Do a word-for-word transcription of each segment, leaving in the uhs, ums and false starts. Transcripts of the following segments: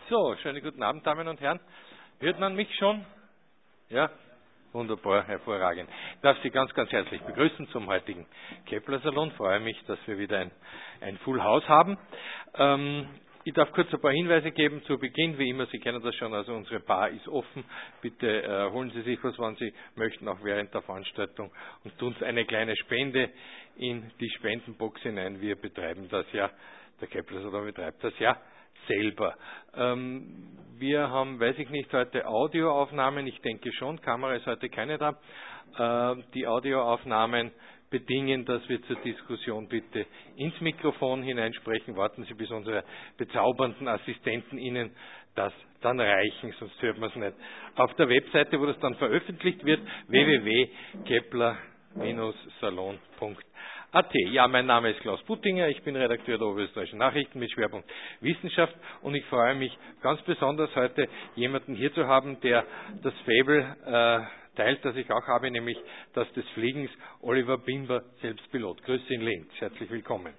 So, schönen guten Abend, Damen und Herren. Hört man mich schon? Ja? Wunderbar, hervorragend. Ich darf Sie ganz, ganz herzlich begrüßen zum heutigen Kepler-Salon. Ich freue mich, dass wir wieder ein, ein Full House haben. Ähm, ich darf kurz ein paar Hinweise geben zu Beginn. Wie immer, Sie kennen das schon, also unsere Bar ist offen. Bitte äh, holen Sie sich was, wenn Sie möchten, auch während der Veranstaltung, und tun Sie eine kleine Spende in die Spendenbox hinein. Wir betreiben das ja, der Kepler-Salon betreibt das ja selber. Ähm, wir haben, weiß ich nicht, heute Audioaufnahmen, ich denke schon, Kamera ist heute keine da. Äh, die Audioaufnahmen bedingen, dass wir zur Diskussion bitte ins Mikrofon hineinsprechen. Warten Sie, bis unsere bezaubernden Assistenten Ihnen das dann reichen, sonst hört man es nicht. Auf der Webseite, wo das dann veröffentlicht wird, w w w punkt kepler salon punkt a t. Ja, mein Name ist Klaus Buttinger, ich bin Redakteur der Oberösterreichischen Nachrichten mit Schwerpunkt Wissenschaft, und ich freue mich ganz besonders, heute jemanden hier zu haben, der das Faible äh, teilt, das ich auch habe, nämlich das des Fliegens, Oliver Bimber, selbst Pilot. Grüße in Linz, herzlich willkommen.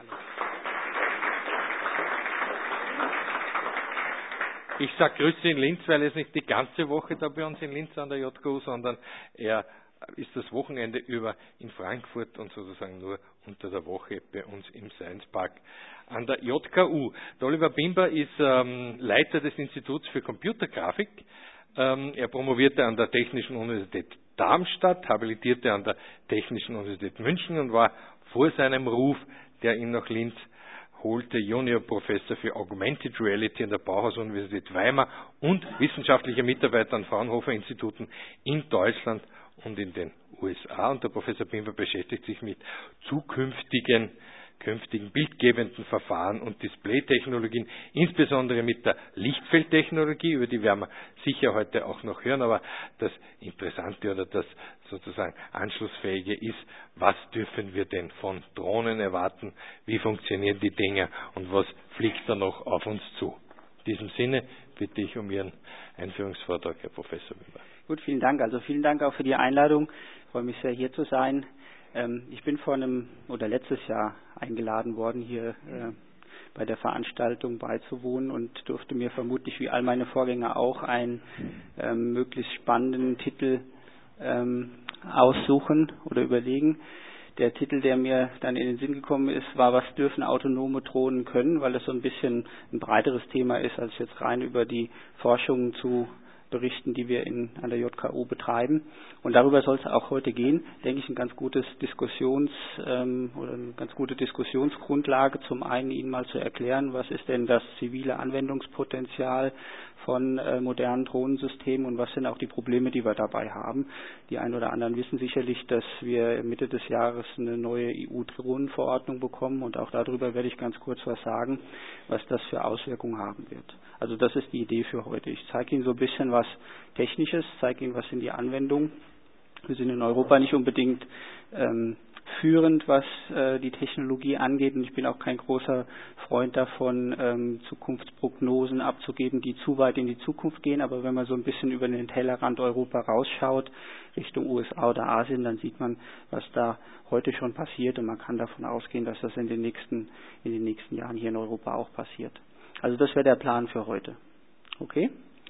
Ich sage Grüße in Linz, weil er ist nicht die ganze Woche da bei uns in Linz an der J K U, sondern er ist das Wochenende über in Frankfurt und sozusagen nur unter der Woche bei uns im Science Park an der J K U. Der Oliver Bimber ist ähm, Leiter des Instituts für Computergrafik. Ähm, er promovierte an der Technischen Universität Darmstadt, habilitierte an der Technischen Universität München und war vor seinem Ruf, der ihn nach Linz holte, Junior Professor für Augmented Reality an der Bauhaus-Universität Weimar und wissenschaftlicher Mitarbeiter an Fraunhofer-Instituten in Deutschland und in den U S A. Und der Professor Bimber beschäftigt sich mit zukünftigen künftigen bildgebenden Verfahren und Displaytechnologien, insbesondere mit der Lichtfeldtechnologie, über die werden wir sicher heute auch noch hören, aber das Interessante oder das sozusagen Anschlussfähige ist, was dürfen wir denn von Drohnen erwarten, wie funktionieren die Dinge und was fliegt da noch auf uns zu. In diesem Sinne bitte ich um Ihren Einführungsvortrag, Herr Professor Bimber. Gut, vielen Dank. Also vielen Dank auch für die Einladung. Ich freue mich sehr, hier zu sein. Ich bin vor einem oder letztes Jahr eingeladen worden, hier äh, bei der Veranstaltung beizuwohnen und durfte mir vermutlich wie all meine Vorgänger auch einen ähm, möglichst spannenden Titel ähm, aussuchen oder überlegen. Der Titel, der mir dann in den Sinn gekommen ist, war: Was dürfen autonome Drohnen können? Weil es so ein bisschen ein breiteres Thema ist, als jetzt rein über die Forschung zu berichten, die wir in, an der J K U betreiben. Und darüber soll es auch heute gehen. Denke ich, ein ganz gutes Diskussions ähm, oder eine ganz gute Diskussionsgrundlage. Zum einen Ihnen mal zu erklären, was ist denn das zivile Anwendungspotenzial von äh, modernen Drohnensystemen und was sind auch die Probleme, die wir dabei haben. Die einen oder anderen wissen sicherlich, dass wir Mitte des Jahres eine neue E U-Drohnenverordnung bekommen, und auch darüber werde ich ganz kurz was sagen, was das für Auswirkungen haben wird. Also das ist die Idee für heute. Ich zeige Ihnen so ein bisschen was Technisches, zeige Ihnen, was sind die Anwendungen. Wir sind in Europa nicht unbedingt ähm, führend, was äh, die Technologie angeht, und ich bin auch kein großer Freund davon, ähm, Zukunftsprognosen abzugeben, die zu weit in die Zukunft gehen. Aber wenn man so ein bisschen über den Tellerrand Europa rausschaut, Richtung U S A oder Asien, dann sieht man, was da heute schon passiert, und man kann davon ausgehen, dass das in den nächsten, in den nächsten Jahren hier in Europa auch passiert. Also das wäre der Plan für heute. Okay?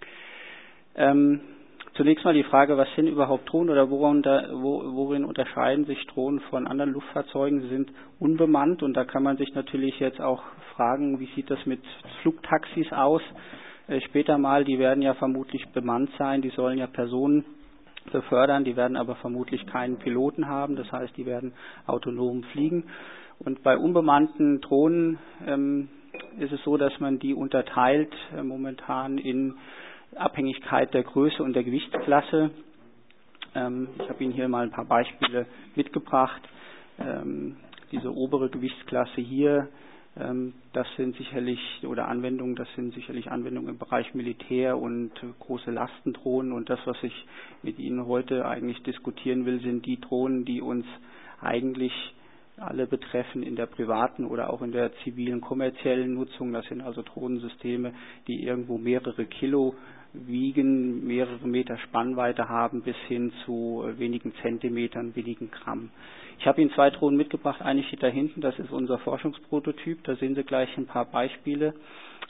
Ähm, Zunächst mal die Frage, was sind überhaupt Drohnen oder worin, worin unterscheiden sich Drohnen von anderen Luftfahrzeugen? Sie sind unbemannt, und da kann man sich natürlich jetzt auch fragen, wie sieht das mit Flugtaxis aus? Äh, später mal, die werden ja vermutlich bemannt sein, die sollen ja Personen befördern, die werden aber vermutlich keinen Piloten haben, das heißt, die werden autonom fliegen. Und bei unbemannten Drohnen ähm, ist es so, dass man die unterteilt äh, momentan in Abhängigkeit der Größe und der Gewichtsklasse. Ähm, ich habe Ihnen hier mal ein paar Beispiele mitgebracht. Ähm, diese obere Gewichtsklasse hier, ähm, das sind sicherlich, oder Anwendungen, das sind sicherlich Anwendungen im Bereich Militär und äh, große Lastendrohnen. Und das, was ich mit Ihnen heute eigentlich diskutieren will, sind die Drohnen, die uns eigentlich alle betreffen in der privaten oder auch in der zivilen kommerziellen Nutzung. Das sind also Drohnensysteme, die irgendwo mehrere Kilo wiegen, mehrere Meter Spannweite haben, bis hin zu wenigen Zentimetern, wenigen Gramm. Ich habe Ihnen zwei Drohnen mitgebracht. Eine steht da hinten, das ist unser Forschungsprototyp. Da sehen Sie gleich ein paar Beispiele.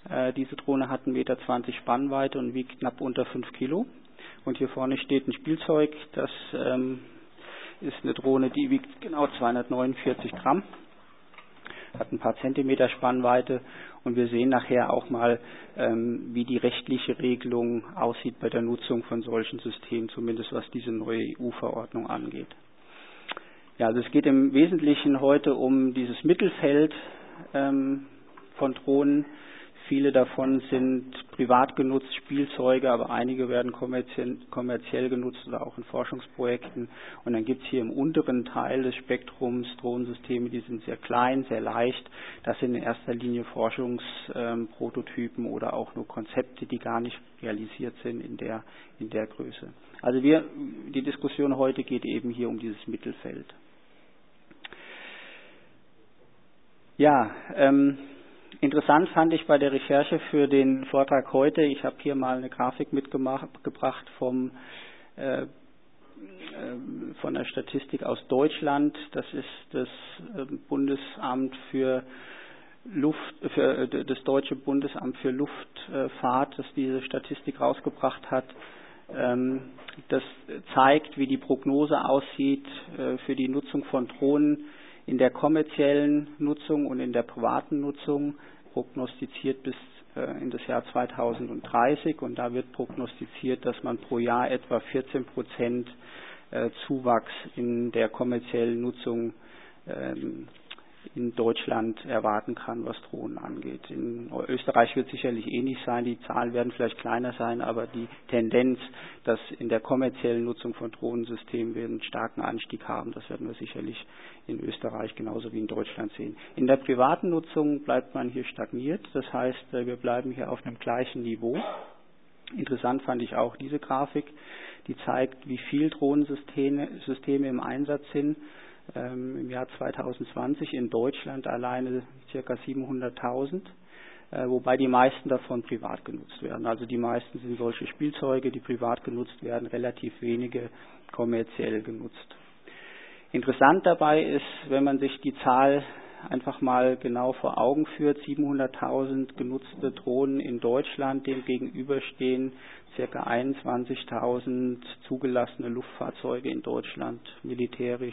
Äh, diese Drohne hat einen Meter zwanzig Spannweite und wiegt knapp unter fünf Kilo. Und hier vorne steht ein Spielzeug, das ähm, ist eine Drohne, die wiegt genau zweihundertneunundvierzig Gramm, hat ein paar Zentimeter Spannweite und wir sehen nachher auch mal, ähm, wie die rechtliche Regelung aussieht bei der Nutzung von solchen Systemen, zumindest was diese neue E U-Verordnung angeht. Ja, also es geht im Wesentlichen heute um dieses Mittelfeld ähm, von Drohnen. Viele davon sind privat genutzt, Spielzeuge, aber einige werden kommerziell, kommerziell genutzt oder auch in Forschungsprojekten. Und dann gibt es hier im unteren Teil des Spektrums Drohnensysteme, die sind sehr klein, sehr leicht. Das sind in erster Linie Forschungsprototypen ähm, oder auch nur Konzepte, die gar nicht realisiert sind in der, in der Größe. Also wir, die Diskussion heute geht eben hier um dieses Mittelfeld. Ja, ähm, interessant fand ich bei der Recherche für den Vortrag heute, ich habe hier mal eine Grafik mitgebracht vom, äh, äh, von der Statistik aus Deutschland. Das ist das äh, Bundesamt für Luft, für, äh, das Deutsche Bundesamt für Luftfahrt, das diese Statistik rausgebracht hat. Ähm, das zeigt, wie die Prognose aussieht äh, für die Nutzung von Drohnen in der kommerziellen Nutzung und in der privaten Nutzung, prognostiziert bis äh, in das Jahr zweitausenddreißig, und da wird prognostiziert, dass man pro Jahr etwa vierzehn Prozent äh, Zuwachs in der kommerziellen Nutzung ähm, in Deutschland erwarten kann, was Drohnen angeht. In Österreich wird es sicherlich ähnlich sein, die Zahlen werden vielleicht kleiner sein, aber die Tendenz, dass in der kommerziellen Nutzung von Drohnensystemen wir einen starken Anstieg haben, das werden wir sicherlich in Österreich genauso wie in Deutschland sehen. In der privaten Nutzung bleibt man hier stagniert, das heißt, wir bleiben hier auf einem gleichen Niveau. Interessant fand ich auch diese Grafik, die zeigt, wie viel Drohnensysteme Systeme im Einsatz sind. Ähm, Im Jahr zweitausendzwanzig in Deutschland alleine ca. siebenhunderttausend, äh, wobei die meisten davon privat genutzt werden. Also die meisten sind solche Spielzeuge, die privat genutzt werden, relativ wenige kommerziell genutzt. Interessant dabei ist, wenn man sich die Zahl einfach mal genau vor Augen führt, siebenhunderttausend genutzte Drohnen in Deutschland, dem gegenüberstehen ca. einundzwanzigtausend zugelassene Luftfahrzeuge in Deutschland, militärisch,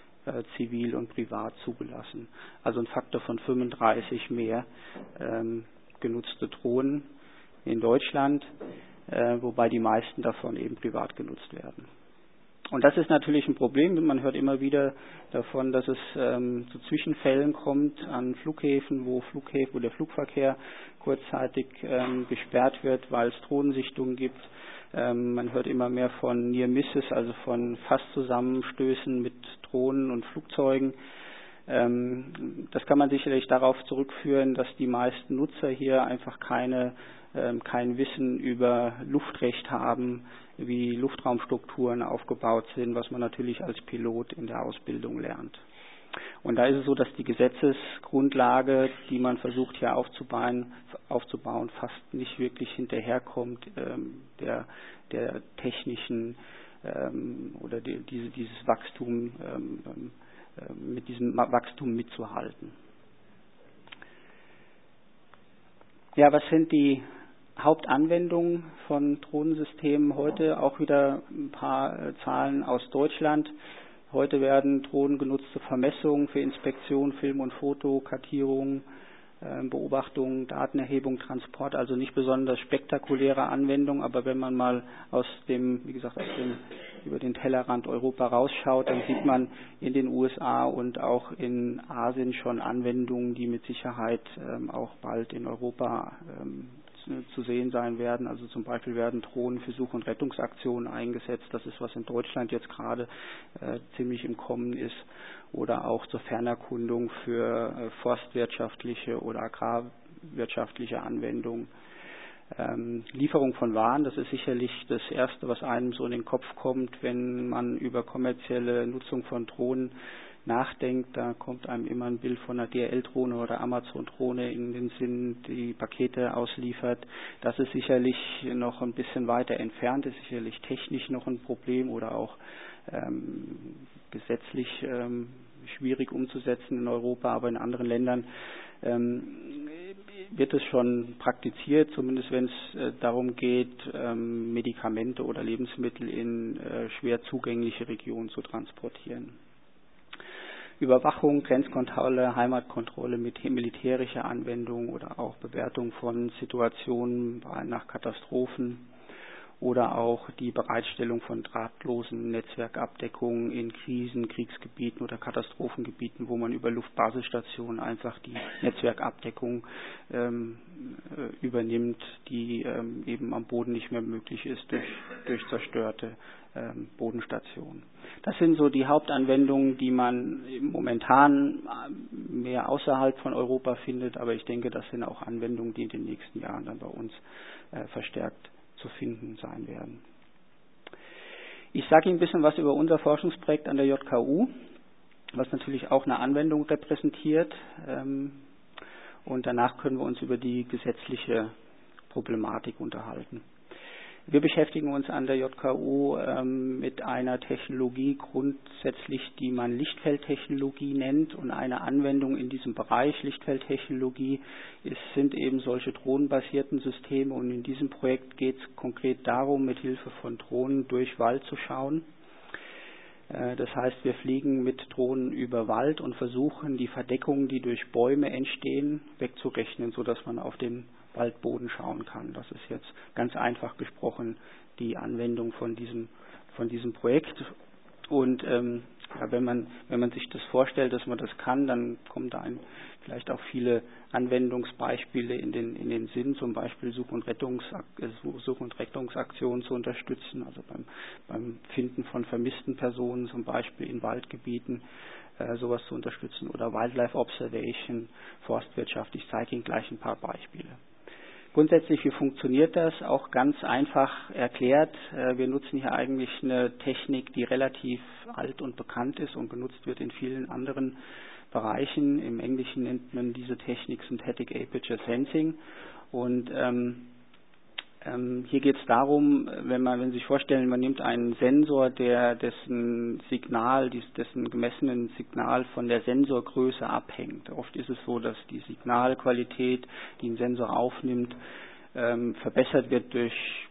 zivil und privat zugelassen. Also ein Faktor von fünfunddreißig mehr ähm, genutzte Drohnen in Deutschland, äh, wobei die meisten davon eben privat genutzt werden. Und das ist natürlich ein Problem. Man hört immer wieder davon, dass es ähm, zu Zwischenfällen kommt an Flughäfen, wo Flughäfen, wo der Flugverkehr kurzzeitig ähm, gesperrt wird, weil es Drohnensichtungen gibt. Ähm, man hört immer mehr von Near Misses, also von Fast-Zusammenstößen mit Drohnen und Flugzeugen. Ähm, das kann man sicherlich darauf zurückführen, dass die meisten Nutzer hier einfach keine, ähm, kein Wissen über Luftrecht haben, wie Luftraumstrukturen aufgebaut sind, was man natürlich als Pilot in der Ausbildung lernt. Und da ist es so, dass die Gesetzesgrundlage, die man versucht hier aufzubauen, aufzubauen fast nicht wirklich hinterherkommt, ähm, der, der technischen ähm, oder die, diese, dieses Wachstum, ähm, äh, mit diesem Wachstum mitzuhalten. Ja, was sind die Hauptanwendungen von Drohnensystemen heute? Auch wieder ein paar äh, Zahlen aus Deutschland. Heute werden Drohnen genutzt zur Vermessung, für Inspektion, Film und Foto, Kartierung, äh, Beobachtung, Datenerhebung, Transport, also nicht besonders spektakuläre Anwendung, aber wenn man mal aus dem, wie gesagt, aus dem, über den Tellerrand Europa rausschaut, dann sieht man in den U S A und auch in Asien schon Anwendungen, die mit Sicherheit ähm, auch bald in Europa ähm, zu sehen sein werden. Also zum Beispiel werden Drohnen für Such- und Rettungsaktionen eingesetzt. Das ist, was in Deutschland jetzt gerade äh, ziemlich im Kommen ist. Oder auch zur Fernerkundung für äh, forstwirtschaftliche oder agrarwirtschaftliche Anwendungen. Ähm, Lieferung von Waren, das ist sicherlich das Erste, was einem so in den Kopf kommt, wenn man über kommerzielle Nutzung von Drohnen nachdenkt. Da kommt einem immer ein Bild von einer D H L-Drohne oder Amazon-Drohne in den Sinn, die Pakete ausliefert. Das ist sicherlich noch ein bisschen weiter entfernt, ist sicherlich technisch noch ein Problem oder auch ähm, gesetzlich ähm, schwierig umzusetzen in Europa, aber in anderen Ländern ähm, wird es schon praktiziert, zumindest wenn es äh, darum geht, ähm, Medikamente oder Lebensmittel in äh, schwer zugängliche Regionen zu transportieren. Überwachung, Grenzkontrolle, Heimatkontrolle mit militärischer Anwendung oder auch Bewertung von Situationen nach Katastrophen oder auch die Bereitstellung von drahtlosen Netzwerkabdeckungen in Krisen, Kriegsgebieten oder Katastrophengebieten, wo man über Luftbasisstationen einfach die Netzwerkabdeckung ähm, äh, übernimmt, die ähm, eben am Boden nicht mehr möglich ist durch, durch zerstörte ähm, Bodenstationen. Das sind so die Hauptanwendungen, die man momentan mehr außerhalb von Europa findet, aber ich denke, das sind auch Anwendungen, die in den nächsten Jahren dann bei uns äh, verstärkt zu finden sein werden. Ich sage Ihnen ein bisschen was über unser Forschungsprojekt an der J K U, was natürlich auch eine Anwendung repräsentiert. Und danach können wir uns über die gesetzliche Problematik unterhalten. Wir beschäftigen uns an der J K U ähm, mit einer Technologie grundsätzlich, die man Lichtfeldtechnologie nennt, und eine Anwendung in diesem Bereich Lichtfeldtechnologie ist, sind eben solche drohnenbasierten Systeme, und in diesem Projekt geht es konkret darum, mit Hilfe von Drohnen durch Wald zu schauen. Äh, das heißt, wir fliegen mit Drohnen über Wald und versuchen, die Verdeckungen, die durch Bäume entstehen, wegzurechnen, sodass man auf den Waldboden schauen kann. Das ist jetzt ganz einfach gesprochen die Anwendung von diesem, von diesem Projekt. Und ähm, ja, wenn man, wenn man sich das vorstellt, dass man das kann, dann kommen da ein, vielleicht auch viele Anwendungsbeispiele in den, in den Sinn, zum Beispiel Such- und, Rettungs- Such- und Rettungsaktionen zu unterstützen, also beim, beim Finden von vermissten Personen, zum Beispiel in Waldgebieten, äh, sowas zu unterstützen, oder Wildlife Observation, Forstwirtschaft. Ich zeige Ihnen gleich ein paar Beispiele. Grundsätzlich, wie funktioniert das? Auch ganz einfach erklärt. Wir nutzen hier eigentlich eine Technik, die relativ alt und bekannt ist und benutzt wird in vielen anderen Bereichen. Im Englischen nennt man diese Technik Synthetic Aperture Sensing. Und ähm, ähm, hier geht es darum, wenn man, wenn Sie sich vorstellen, man nimmt einen Sensor, der dessen Signal, dessen gemessenen Signal von der Sensorgröße abhängt. Oft ist es so, dass die Signalqualität, die ein Sensor aufnimmt, ähm, verbessert wird durch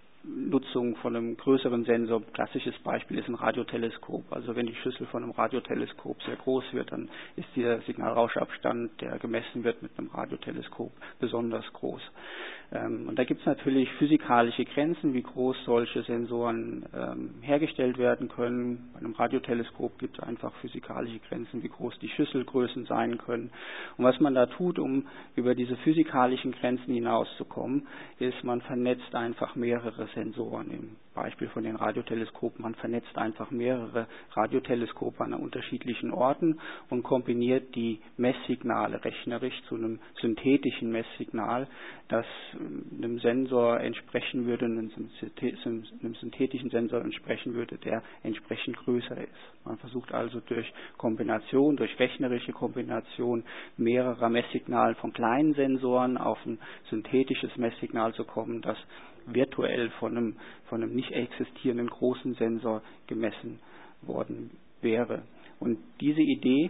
Nutzung von einem größeren Sensor. Klassisches Beispiel ist ein Radioteleskop. Also wenn die Schüssel von einem Radioteleskop sehr groß wird, dann ist der Signalrauschabstand, der gemessen wird mit einem Radioteleskop, besonders groß. Ähm, und da gibt es natürlich physikalische Grenzen, wie groß solche Sensoren ähm, hergestellt werden können. Bei einem Radioteleskop gibt es einfach physikalische Grenzen, wie groß die Schüsselgrößen sein können. Und was man da tut, um über diese physikalischen Grenzen hinauszukommen, ist, man vernetzt einfach mehrere Sensoren. Im Beispiel von den Radioteleskopen, man vernetzt einfach mehrere Radioteleskope an unterschiedlichen Orten und kombiniert die Messsignale rechnerisch zu einem synthetischen Messsignal, das einem Sensor entsprechen würde, einem synthetischen Sensor entsprechen würde, der entsprechend größer ist. Man versucht also durch Kombination, durch rechnerische Kombination mehrerer Messsignale von kleinen Sensoren auf ein synthetisches Messsignal zu kommen, das virtuell von einem, von einem nicht existierenden großen Sensor gemessen worden wäre. Und diese Idee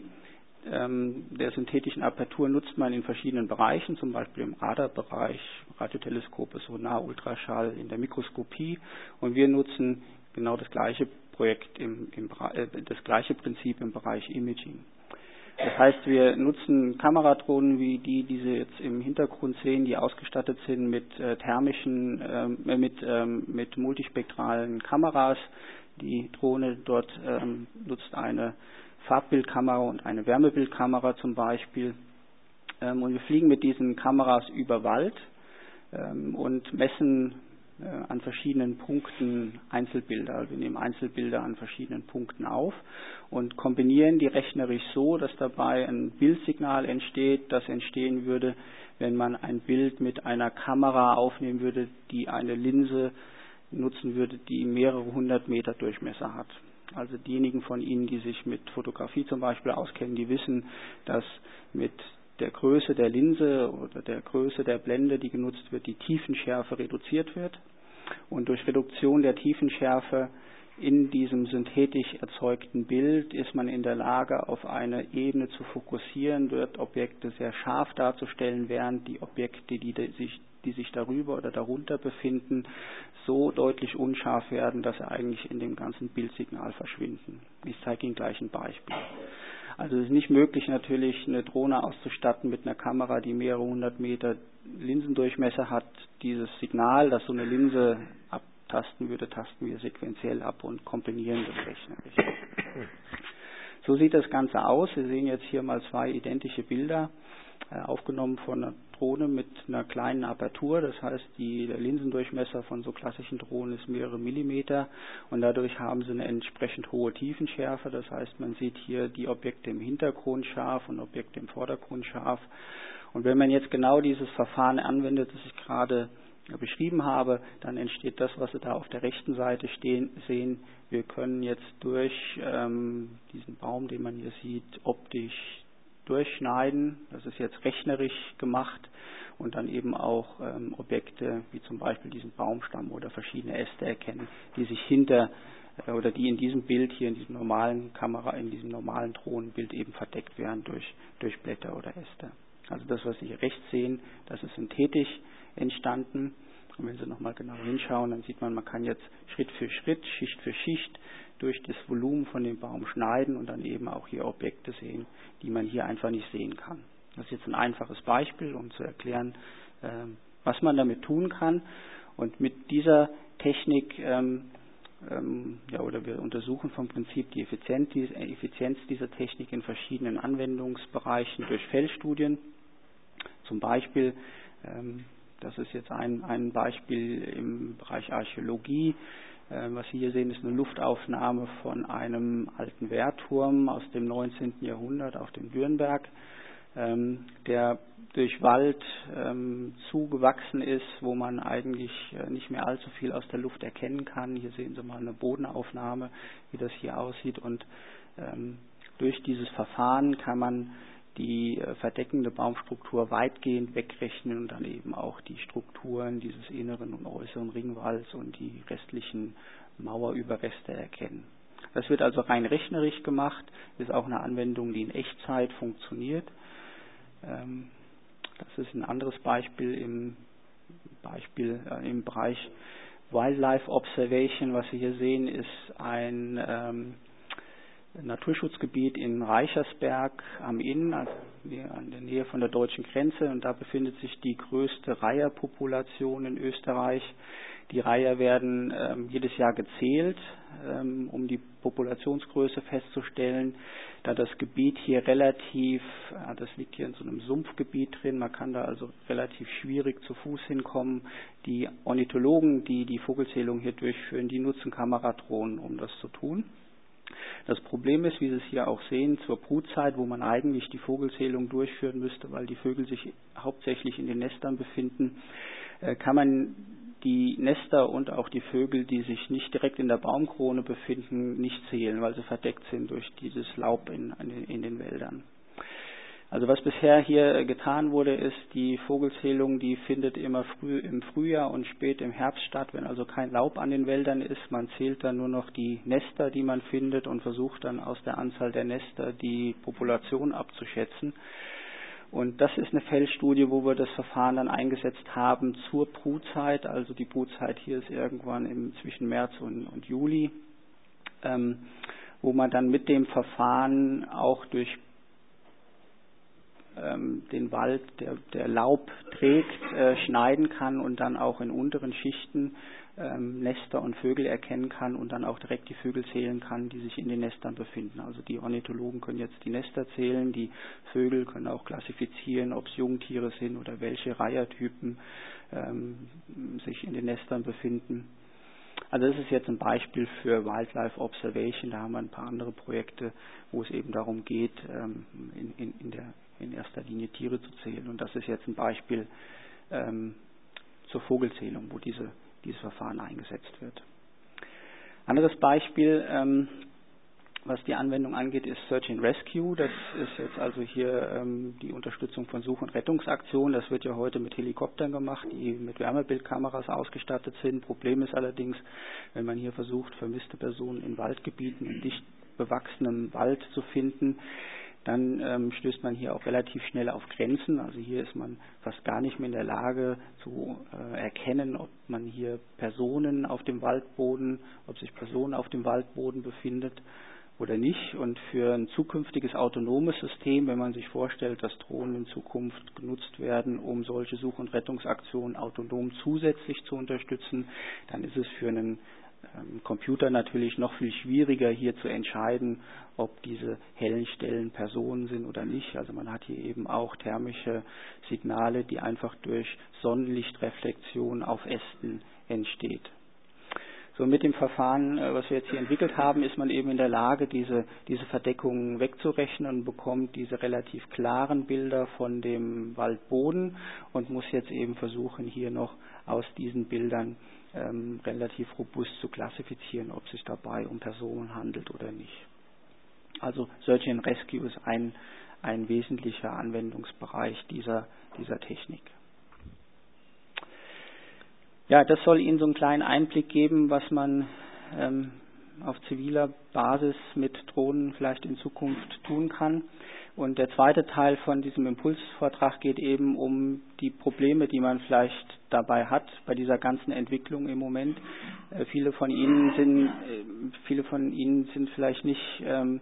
ähm, der synthetischen Apertur nutzt man in verschiedenen Bereichen, zum Beispiel im Radarbereich, Radioteleskope, Sonar, Ultraschall, in der Mikroskopie. Und wir nutzen genau das gleiche Projekt, im, im, äh, das gleiche Prinzip im Bereich Imaging. Das heißt, wir nutzen Kameradrohnen wie die, die Sie jetzt im Hintergrund sehen, die ausgestattet sind mit äh, thermischen, äh, mit, ähm, mit multispektralen Kameras. Die Drohne dort ähm, nutzt eine Farbbildkamera und eine Wärmebildkamera zum Beispiel. Ähm, und wir fliegen mit diesen Kameras über Wald ähm, und messen an verschiedenen Punkten Einzelbilder. Wir nehmen Einzelbilder an verschiedenen Punkten auf und kombinieren die rechnerisch so, dass dabei ein Bildsignal entsteht, das entstehen würde, wenn man ein Bild mit einer Kamera aufnehmen würde, die eine Linse nutzen würde, die mehrere hundert Meter Durchmesser hat. Also diejenigen von Ihnen, die sich mit Fotografie zum Beispiel auskennen, die wissen, dass mit der Größe der Linse oder der Größe der Blende, die genutzt wird, die Tiefenschärfe reduziert wird. Und durch Reduktion der Tiefenschärfe in diesem synthetisch erzeugten Bild ist man in der Lage, auf eine Ebene zu fokussieren, dort Objekte sehr scharf darzustellen, während die Objekte, die sich, die sich darüber oder darunter befinden, so deutlich unscharf werden, dass sie eigentlich in dem ganzen Bildsignal verschwinden. Ich zeige Ihnen gleich ein Beispiel. Also es ist nicht möglich, natürlich eine Drohne auszustatten mit einer Kamera, die mehrere hundert Meter Linsendurchmesser hat. Dieses Signal, das so eine Linse abtasten würde, tasten wir sequenziell ab und komprimieren das rechnerisch. So sieht das Ganze aus. Wir sehen jetzt hier mal zwei identische Bilder, äh, aufgenommen von einer Drohne mit einer kleinen Apertur. Das heißt, die, der Linsendurchmesser von so klassischen Drohnen ist mehrere Millimeter und dadurch haben sie eine entsprechend hohe Tiefenschärfe. Das heißt, man sieht hier die Objekte im Hintergrund scharf und Objekte im Vordergrund scharf. Und wenn man jetzt genau dieses Verfahren anwendet, das ich gerade beschrieben habe, dann entsteht das, was Sie da auf der rechten Seite stehen, sehen. Wir können jetzt durch ähm, diesen Baum, den man hier sieht, optisch durchschneiden. Das ist jetzt rechnerisch gemacht und dann eben auch ähm, Objekte wie zum Beispiel diesen Baumstamm oder verschiedene Äste erkennen, die sich hinter äh, oder die in diesem Bild hier, in diesem normalen Kamera, in diesem normalen Drohnenbild eben verdeckt werden durch, durch Blätter oder Äste. Also das, was Sie hier rechts sehen, das ist synthetisch entstanden. Und wenn Sie nochmal genau hinschauen, dann sieht man, man kann jetzt Schritt für Schritt, Schicht für Schicht durch das Volumen von dem Baum schneiden und dann eben auch hier Objekte sehen, die man hier einfach nicht sehen kann. Das ist jetzt ein einfaches Beispiel, um zu erklären, was man damit tun kann. Und mit dieser Technik, ähm, ähm, ja, oder wir untersuchen vom Prinzip die Effizienz, die Effizienz dieser Technik in verschiedenen Anwendungsbereichen durch Feldstudien. Zum Beispiel, ähm, das ist jetzt ein, ein Beispiel im Bereich Archäologie. Äh, was Sie hier sehen, ist eine Luftaufnahme von einem alten Wehrturm aus dem neunzehnten Jahrhundert auf dem Dürnberg, ähm, der durch Wald ähm, zugewachsen ist, wo man eigentlich äh, nicht mehr allzu viel aus der Luft erkennen kann. Hier sehen Sie mal eine Bodenaufnahme, wie das hier aussieht. Und ähm, durch dieses Verfahren kann man die äh, verdeckende Baumstruktur weitgehend wegrechnen und dann eben auch die Strukturen dieses inneren und äußeren Ringwalls und die restlichen Mauerüberreste erkennen. Das wird also rein rechnerisch gemacht, ist auch eine Anwendung, die in Echtzeit funktioniert. Ähm, das ist ein anderes Beispiel im Beispiel äh, im Bereich Wildlife Observation. Was Sie hier sehen, ist ein ähm, Naturschutzgebiet in Reichersberg am Inn, also in der Nähe von der deutschen Grenze. Und da befindet sich die größte Reiherpopulation in Österreich. Die Reiher werden ähm, jedes Jahr gezählt, ähm, um die Populationsgröße festzustellen. Da das Gebiet hier relativ, äh, das liegt hier in so einem Sumpfgebiet drin, man kann da also relativ schwierig zu Fuß hinkommen. Die Ornithologen, die die Vogelzählung hier durchführen, die nutzen Kameradrohnen, um das zu tun. Das Problem ist, wie Sie es hier auch sehen, zur Brutzeit, wo man eigentlich die Vogelzählung durchführen müsste, weil die Vögel sich hauptsächlich in den Nestern befinden, kann man die Nester und auch die Vögel, die sich nicht direkt in der Baumkrone befinden, nicht zählen, weil sie verdeckt sind durch dieses Laub in, in den Wäldern. Also was bisher hier getan wurde, ist die Vogelzählung, die findet immer früh im Frühjahr und spät im Herbst statt, wenn also kein Laub an den Wäldern ist. Man zählt dann nur noch die Nester, die man findet und versucht dann aus der Anzahl der Nester die Population abzuschätzen. Und das ist eine Feldstudie, wo wir das Verfahren dann eingesetzt haben zur Brutzeit. Also die Brutzeit hier ist irgendwann im, zwischen März und, und Juli, ähm, wo man dann mit dem Verfahren auch durch den Wald, der, der Laub trägt, äh, schneiden kann und dann auch in unteren Schichten ähm, Nester und Vögel erkennen kann und dann auch direkt die Vögel zählen kann, die sich in den Nestern befinden. Also die Ornithologen können jetzt die Nester zählen, die Vögel können auch klassifizieren, ob es Jungtiere sind oder welche Reihertypen ähm, sich in den Nestern befinden. Also das ist jetzt ein Beispiel für Wildlife Observation. Da haben wir ein paar andere Projekte, wo es eben darum geht, ähm, in, in, in der in erster Linie Tiere zu zählen. Und das ist jetzt ein Beispiel ähm, zur Vogelzählung, wo diese, dieses Verfahren eingesetzt wird. Anderes Beispiel, ähm, Was die Anwendung angeht, ist Search and Rescue. Das ist jetzt also hier ähm, die Unterstützung von Such- und Rettungsaktionen. Das wird ja heute mit Helikoptern gemacht, die mit Wärmebildkameras ausgestattet sind. Problem ist allerdings, wenn man hier versucht, vermisste Personen in Waldgebieten, in dicht bewachsenem Wald zu finden, dann ähm, stößt man hier auch relativ schnell auf Grenzen. Also hier ist man fast gar nicht mehr in der Lage zu äh, erkennen, ob man hier Personen auf dem Waldboden, ob sich Personen auf dem Waldboden befindet oder nicht. Und für ein zukünftiges autonomes System, wenn man sich vorstellt, dass Drohnen in Zukunft genutzt werden, um solche Such- und Rettungsaktionen autonom zusätzlich zu unterstützen, dann ist es für einen ähm, Computer natürlich noch viel schwieriger, hier zu entscheiden, ob diese hellen Stellen Personen sind oder nicht. Also man hat hier eben auch thermische Signale, die einfach durch Sonnenlichtreflexion auf Ästen entsteht. So, mit dem Verfahren, was wir jetzt hier entwickelt haben, ist man eben in der Lage, diese, diese Verdeckungen wegzurechnen und bekommt diese relativ klaren Bilder von dem Waldboden und muss jetzt eben versuchen, hier noch aus diesen Bildern ähm, relativ robust zu klassifizieren, ob es sich dabei um Personen handelt oder nicht. Also Search and Rescue ist ein, ein wesentlicher Anwendungsbereich dieser, dieser Technik. Ja, das soll Ihnen so einen kleinen Einblick geben, was man ähm, auf ziviler Basis mit Drohnen vielleicht in Zukunft tun kann. Und der zweite Teil von diesem Impulsvortrag geht eben um die Probleme, die man vielleicht dabei hat bei dieser ganzen Entwicklung im Moment. Äh, viele von Ihnen sind, äh, viele von Ihnen sind vielleicht nicht ähm,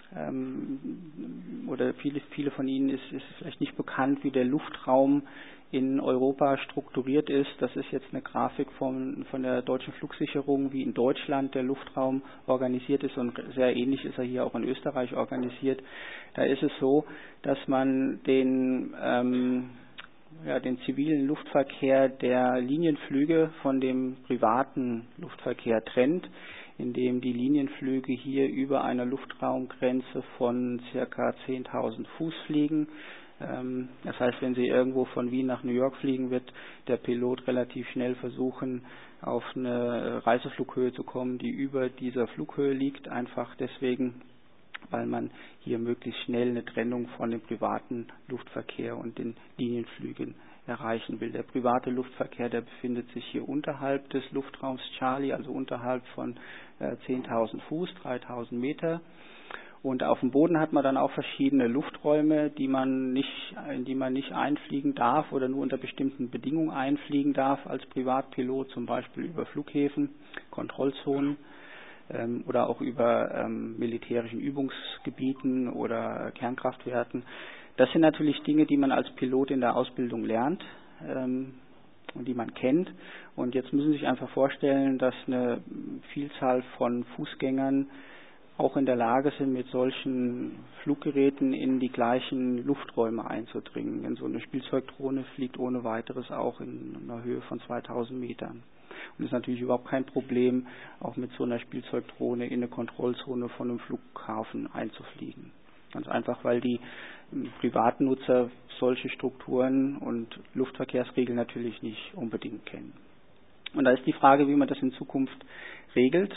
ähm, oder viele, viele von Ihnen ist, ist vielleicht nicht bekannt, wie der Luftraum in Europa strukturiert ist. Das ist jetzt eine Grafik von, von der deutschen Flugsicherung, wie in Deutschland der Luftraum organisiert ist, und sehr ähnlich ist er hier auch in Österreich organisiert. Da ist es so, dass man den, ähm, ja, den zivilen Luftverkehr der Linienflüge von dem privaten Luftverkehr trennt, indem die Linienflüge hier über einer Luftraumgrenze von ca. zehntausend Fuß fliegen. Das heißt, wenn Sie irgendwo von Wien nach New York fliegen, wird der Pilot relativ schnell versuchen, auf eine Reiseflughöhe zu kommen, die über dieser Flughöhe liegt, einfach deswegen, weil man hier möglichst schnell eine Trennung von dem privaten Luftverkehr und den Linienflügen erreichen will. Der private Luftverkehr, der befindet sich hier unterhalb des Luftraums Charlie, also unterhalb von äh, zehntausend Fuß, dreitausend Meter. Und auf dem Boden hat man dann auch verschiedene Lufträume, die man nicht, in die man nicht einfliegen darf oder nur unter bestimmten Bedingungen einfliegen darf als Privatpilot, zum Beispiel über Flughäfen, Kontrollzonen ähm, oder auch über ähm, militärischen Übungsgebieten oder Kernkraftwerken. Das sind natürlich Dinge, die man als Pilot in der Ausbildung lernt ähm, und die man kennt. Und jetzt müssen Sie sich einfach vorstellen, dass eine Vielzahl von Fußgängern auch in der Lage sind, mit solchen Fluggeräten in die gleichen Lufträume einzudringen. Denn so eine Spielzeugdrohne fliegt ohne weiteres auch in einer Höhe von zweitausend Metern. Und es ist natürlich überhaupt kein Problem, auch mit so einer Spielzeugdrohne in eine Kontrollzone von einem Flughafen einzufliegen. Ganz einfach, weil die Privatnutzer solche Strukturen und Luftverkehrsregeln natürlich nicht unbedingt kennen. Und da ist die Frage, wie man das in Zukunft regelt.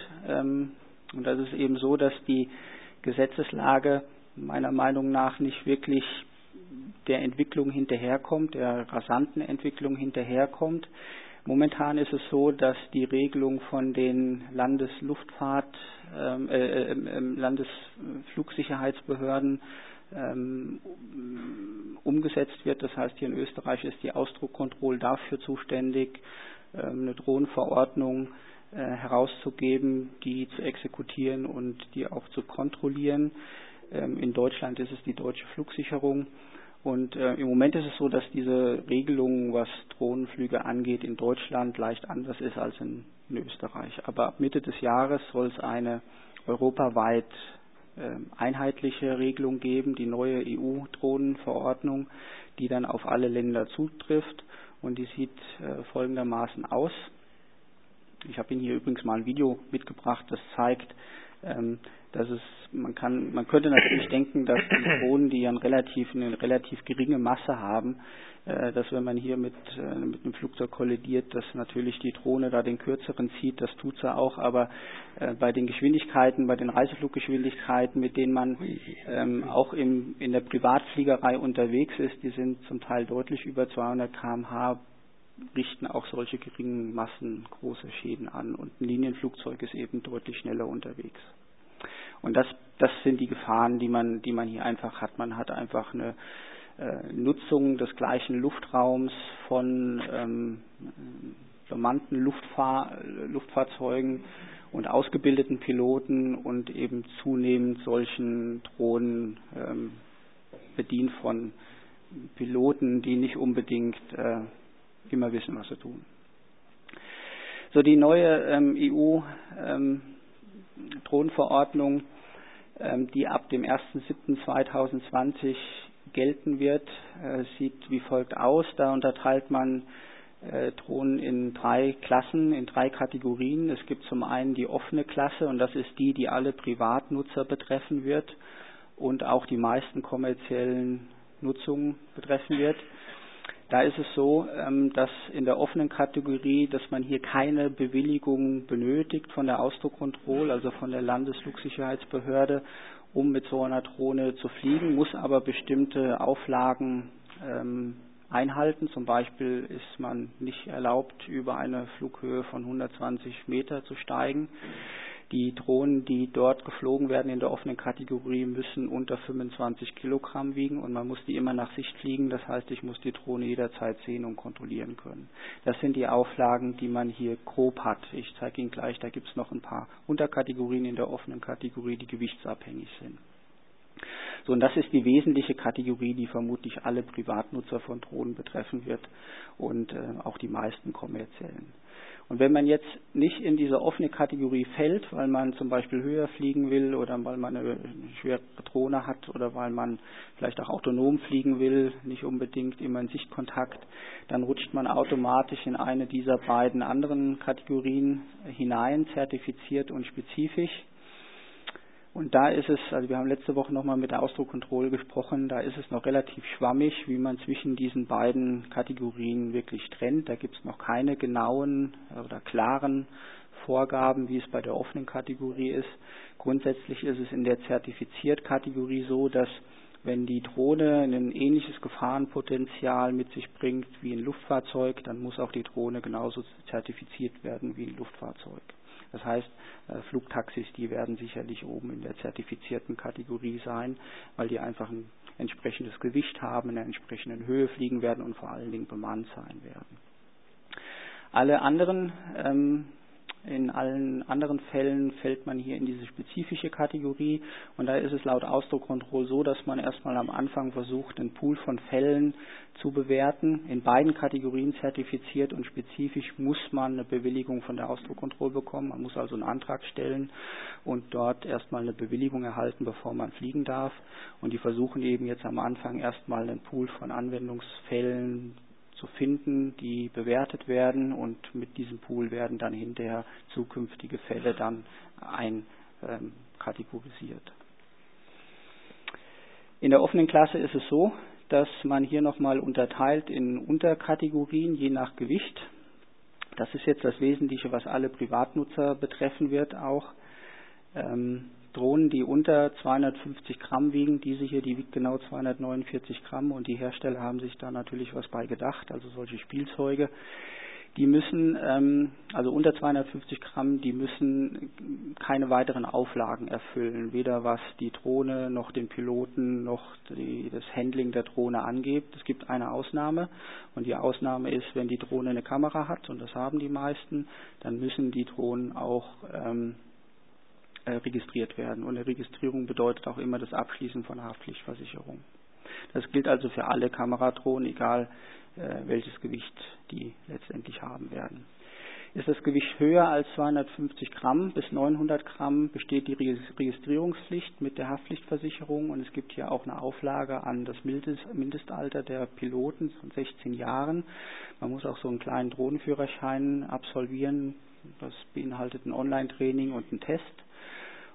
Und das ist eben so, dass die Gesetzeslage meiner Meinung nach nicht wirklich der Entwicklung hinterherkommt, der rasanten Entwicklung hinterherkommt. Momentan ist es so, dass die Regelung von den Landesluftfahrt, äh, äh, Landesflugsicherheitsbehörden ähm, umgesetzt wird. Das heißt, hier in Österreich ist die Ausdruckkontrolle dafür zuständig, äh, eine Drohnenverordnung herauszugeben, die zu exekutieren und die auch zu kontrollieren. In Deutschland ist es die deutsche Flugsicherung. Und äh, im Moment ist es so, dass diese Regelung, was Drohnenflüge angeht, in Deutschland leicht anders ist als in, in Österreich. Aber ab Mitte des Jahres soll es eine europaweit äh, einheitliche Regelung geben, die neue E U-Drohnenverordnung, die dann auf alle Länder zutrifft. Und die sieht äh, folgendermaßen aus. Ich habe Ihnen hier übrigens mal ein Video mitgebracht, das zeigt, Ähm, das ist, man kann, man könnte natürlich denken, dass die Drohnen, die ja einen relativ, eine relativ geringe Masse haben, äh, dass wenn man hier mit, äh, mit einem Flugzeug kollidiert, dass natürlich die Drohne da den kürzeren zieht, das tut sie auch, aber äh, bei den Geschwindigkeiten, bei den Reisefluggeschwindigkeiten, mit denen man ähm, auch im, in der Privatfliegerei unterwegs ist, die sind zum Teil deutlich über zweihundert Kilometer pro Stunde, richten auch solche geringen Massen große Schäden an, und ein Linienflugzeug ist eben deutlich schneller unterwegs. Und das, das sind die Gefahren, die man, die man hier einfach hat. Man hat einfach eine äh, Nutzung des gleichen Luftraums von ähm, bemannten Luftfahr Luftfahrzeugen und ausgebildeten Piloten und eben zunehmend solchen Drohnen ähm, bedient von Piloten, die nicht unbedingt äh, immer wissen, was sie tun. So, die neue ähm, E U-Drohnenverordnung, ähm, die ab dem ersten siebten zweitausendzwanzig gelten wird, äh, sieht wie folgt aus. Da unterteilt man äh, Drohnen in drei Klassen, in drei Kategorien. Es gibt zum einen die offene Klasse, und das ist die, die alle Privatnutzer betreffen wird und auch die meisten kommerziellen Nutzungen betreffen wird. Da ist es so, dass in der offenen Kategorie, dass man hier keine Bewilligung benötigt von der Austrocontrol, also von der Landesflugsicherheitsbehörde, um mit so einer Drohne zu fliegen, muss aber bestimmte Auflagen ähm, einhalten. Zum Beispiel ist man nicht erlaubt, über eine Flughöhe von hundertzwanzig Meter zu steigen. Die Drohnen, die dort geflogen werden in der offenen Kategorie, müssen unter fünfundzwanzig Kilogramm wiegen, und man muss die immer nach Sicht fliegen. Das heißt, ich muss die Drohne jederzeit sehen und kontrollieren können. Das sind die Auflagen, die man hier grob hat. Ich zeige Ihnen gleich, da gibt es noch ein paar Unterkategorien in der offenen Kategorie, die gewichtsabhängig sind. So, und das ist die wesentliche Kategorie, die vermutlich alle Privatnutzer von Drohnen betreffen wird und äh, auch die meisten kommerziellen. Und wenn man jetzt nicht in diese offene Kategorie fällt, weil man zum Beispiel höher fliegen will oder weil man eine schwere Drohne hat oder weil man vielleicht auch autonom fliegen will, nicht unbedingt immer in Sichtkontakt, dann rutscht man automatisch in eine dieser beiden anderen Kategorien hinein, zertifiziert und spezifisch. Und da ist es, also wir haben letzte Woche nochmal mit der Austrocontrol gesprochen, da ist es noch relativ schwammig, wie man zwischen diesen beiden Kategorien wirklich trennt. Da gibt es noch keine genauen oder klaren Vorgaben, wie es bei der offenen Kategorie ist. Grundsätzlich ist es in der Zertifiziert-Kategorie so, dass wenn die Drohne ein ähnliches Gefahrenpotenzial mit sich bringt wie ein Luftfahrzeug, dann muss auch die Drohne genauso zertifiziert werden wie ein Luftfahrzeug. Das heißt, Flugtaxis, die werden sicherlich oben in der zertifizierten Kategorie sein, weil die einfach ein entsprechendes Gewicht haben, in einer entsprechenden Höhe fliegen werden und vor allen Dingen bemannt sein werden. Alle anderen, ähm, in allen anderen Fällen fällt man hier in diese spezifische Kategorie, und da ist es laut Austrocontrol so, dass man erstmal am Anfang versucht, einen Pool von Fällen zu bewerten. In beiden Kategorien zertifiziert und spezifisch muss man eine Bewilligung von der Austrocontrol bekommen. Man muss also einen Antrag stellen und dort erstmal eine Bewilligung erhalten, bevor man fliegen darf. Und die versuchen eben jetzt am Anfang erstmal einen Pool von Anwendungsfällen zu finden, die bewertet werden, und mit diesem Pool werden dann hinterher zukünftige Fälle dann einkategorisiert. In der offenen Klasse ist es so, dass man hier nochmal unterteilt in Unterkategorien je nach Gewicht. Das ist jetzt das Wesentliche, was alle Privatnutzer betreffen wird auch. Ähm, Drohnen, die unter zweihundertfünfzig Gramm wiegen, diese hier, die wiegt genau zweihundertneunundvierzig Gramm, und die Hersteller haben sich da natürlich was bei gedacht, also solche Spielzeuge. Die müssen, ähm, also unter zweihundertfünfzig Gramm, die müssen keine weiteren Auflagen erfüllen, weder was die Drohne noch den Piloten noch die, das Handling der Drohne angeht. Es gibt eine Ausnahme, und die Ausnahme ist, wenn die Drohne eine Kamera hat, und das haben die meisten, dann müssen die Drohnen auch ähm, registriert werden. Und eine Registrierung bedeutet auch immer das Abschließen von einer Haftpflichtversicherung. Das gilt also für alle Kameradrohnen, egal äh, welches Gewicht die letztendlich haben werden. Ist das Gewicht höher als zweihundertfünfzig Gramm bis neunhundert Gramm, besteht die Registrierungspflicht mit der Haftpflichtversicherung, und es gibt hier auch eine Auflage an das Mindestalter der Piloten von sechzehn Jahren. Man muss auch so einen kleinen Drohnenführerschein absolvieren. Das beinhaltet ein Online-Training und einen Test.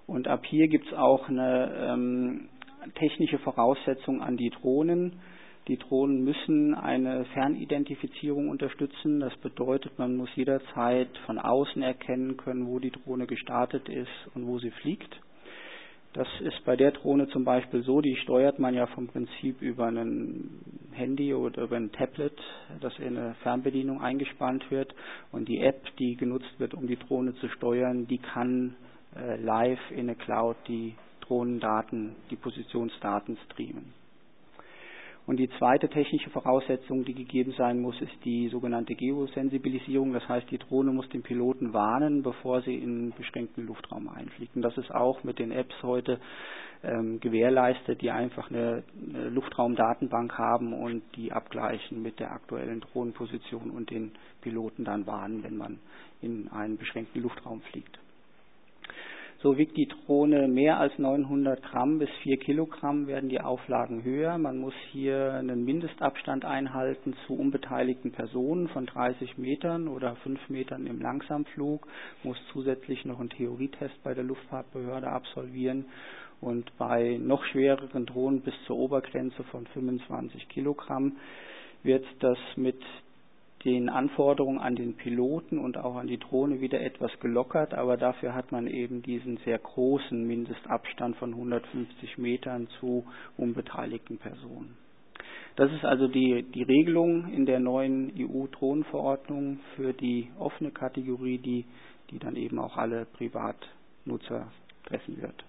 Und ab hier gibt es auch eine ähm, technische Voraussetzung an die Drohnen. Die Drohnen müssen eine Fernidentifizierung unterstützen. Das bedeutet, man muss jederzeit von außen erkennen können, wo die Drohne gestartet ist und wo sie fliegt. Das ist bei der Drohne zum Beispiel so, die steuert man ja vom Prinzip über ein Handy oder über ein Tablet, das in eine Fernbedienung eingespannt wird. Und die App, die genutzt wird, um die Drohne zu steuern, die kann äh, live in eine Cloud die Drohnendaten, die Positionsdaten streamen. Und die zweite technische Voraussetzung, die gegeben sein muss, ist die sogenannte Geosensibilisierung. Das heißt, die Drohne muss den Piloten warnen, bevor sie in einen beschränkten Luftraum einfliegt. Und das ist auch mit den Apps heute ähm, gewährleistet, die einfach eine, eine Luftraumdatenbank haben und die abgleichen mit der aktuellen Drohnenposition und den Piloten dann warnen, wenn man in einen beschränkten Luftraum fliegt. So wiegt die Drohne mehr als neunhundert Gramm bis vier Kilogramm, werden die Auflagen höher. Man muss hier einen Mindestabstand einhalten zu unbeteiligten Personen von dreißig Metern oder fünf Metern im Langsamflug, muss zusätzlich noch einen Theorietest bei der Luftfahrtbehörde absolvieren und bei noch schwereren Drohnen bis zur Obergrenze von fünfundzwanzig Kilogramm wird das mit den Anforderungen an den Piloten und auch an die Drohne wieder etwas gelockert, aber dafür hat man eben diesen sehr großen Mindestabstand von hundertfünfzig Metern zu unbeteiligten Personen. Das ist also die, die Regelung in der neuen E U-Drohnenverordnung für die offene Kategorie, die, die dann eben auch alle Privatnutzer treffen wird.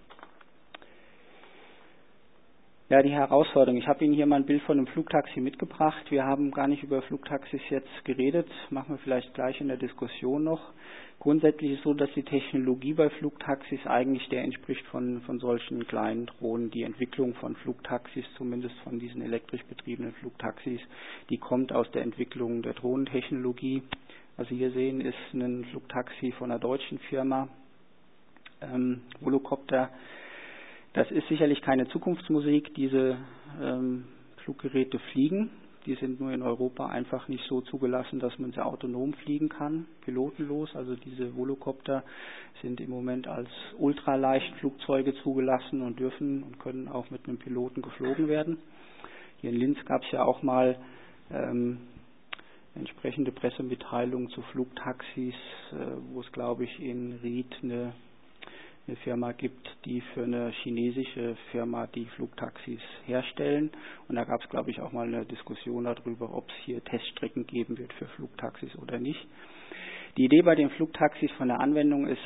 Ja, die Herausforderung. Ich habe Ihnen hier mal ein Bild von einem Flugtaxi mitgebracht. Wir haben gar nicht über Flugtaxis jetzt geredet, machen wir vielleicht gleich in der Diskussion noch. Grundsätzlich ist es so, dass die Technologie bei Flugtaxis eigentlich der entspricht von, von solchen kleinen Drohnen. Die Entwicklung von Flugtaxis, zumindest von diesen elektrisch betriebenen Flugtaxis, die kommt aus der Entwicklung der Drohnentechnologie. Was Sie hier sehen, ist ein Flugtaxi von einer deutschen Firma, ähm, Volocopter. Das ist sicherlich keine Zukunftsmusik. Diese ähm, Fluggeräte fliegen. Die sind nur in Europa einfach nicht so zugelassen, dass man sie autonom fliegen kann, pilotenlos. Also diese Volocopter sind im Moment als Ultraleichtflugzeuge zugelassen und dürfen und können auch mit einem Piloten geflogen werden. Hier in Linz gab es ja auch mal ähm, entsprechende Pressemitteilungen zu Flugtaxis, äh, wo es, glaube ich, in Ried eine eine Firma gibt, die für eine chinesische Firma die Flugtaxis herstellen. Und da gab es, glaube ich, auch mal eine Diskussion darüber, ob es hier Teststrecken geben wird für Flugtaxis oder nicht. Die Idee bei den Flugtaxis von der Anwendung ist,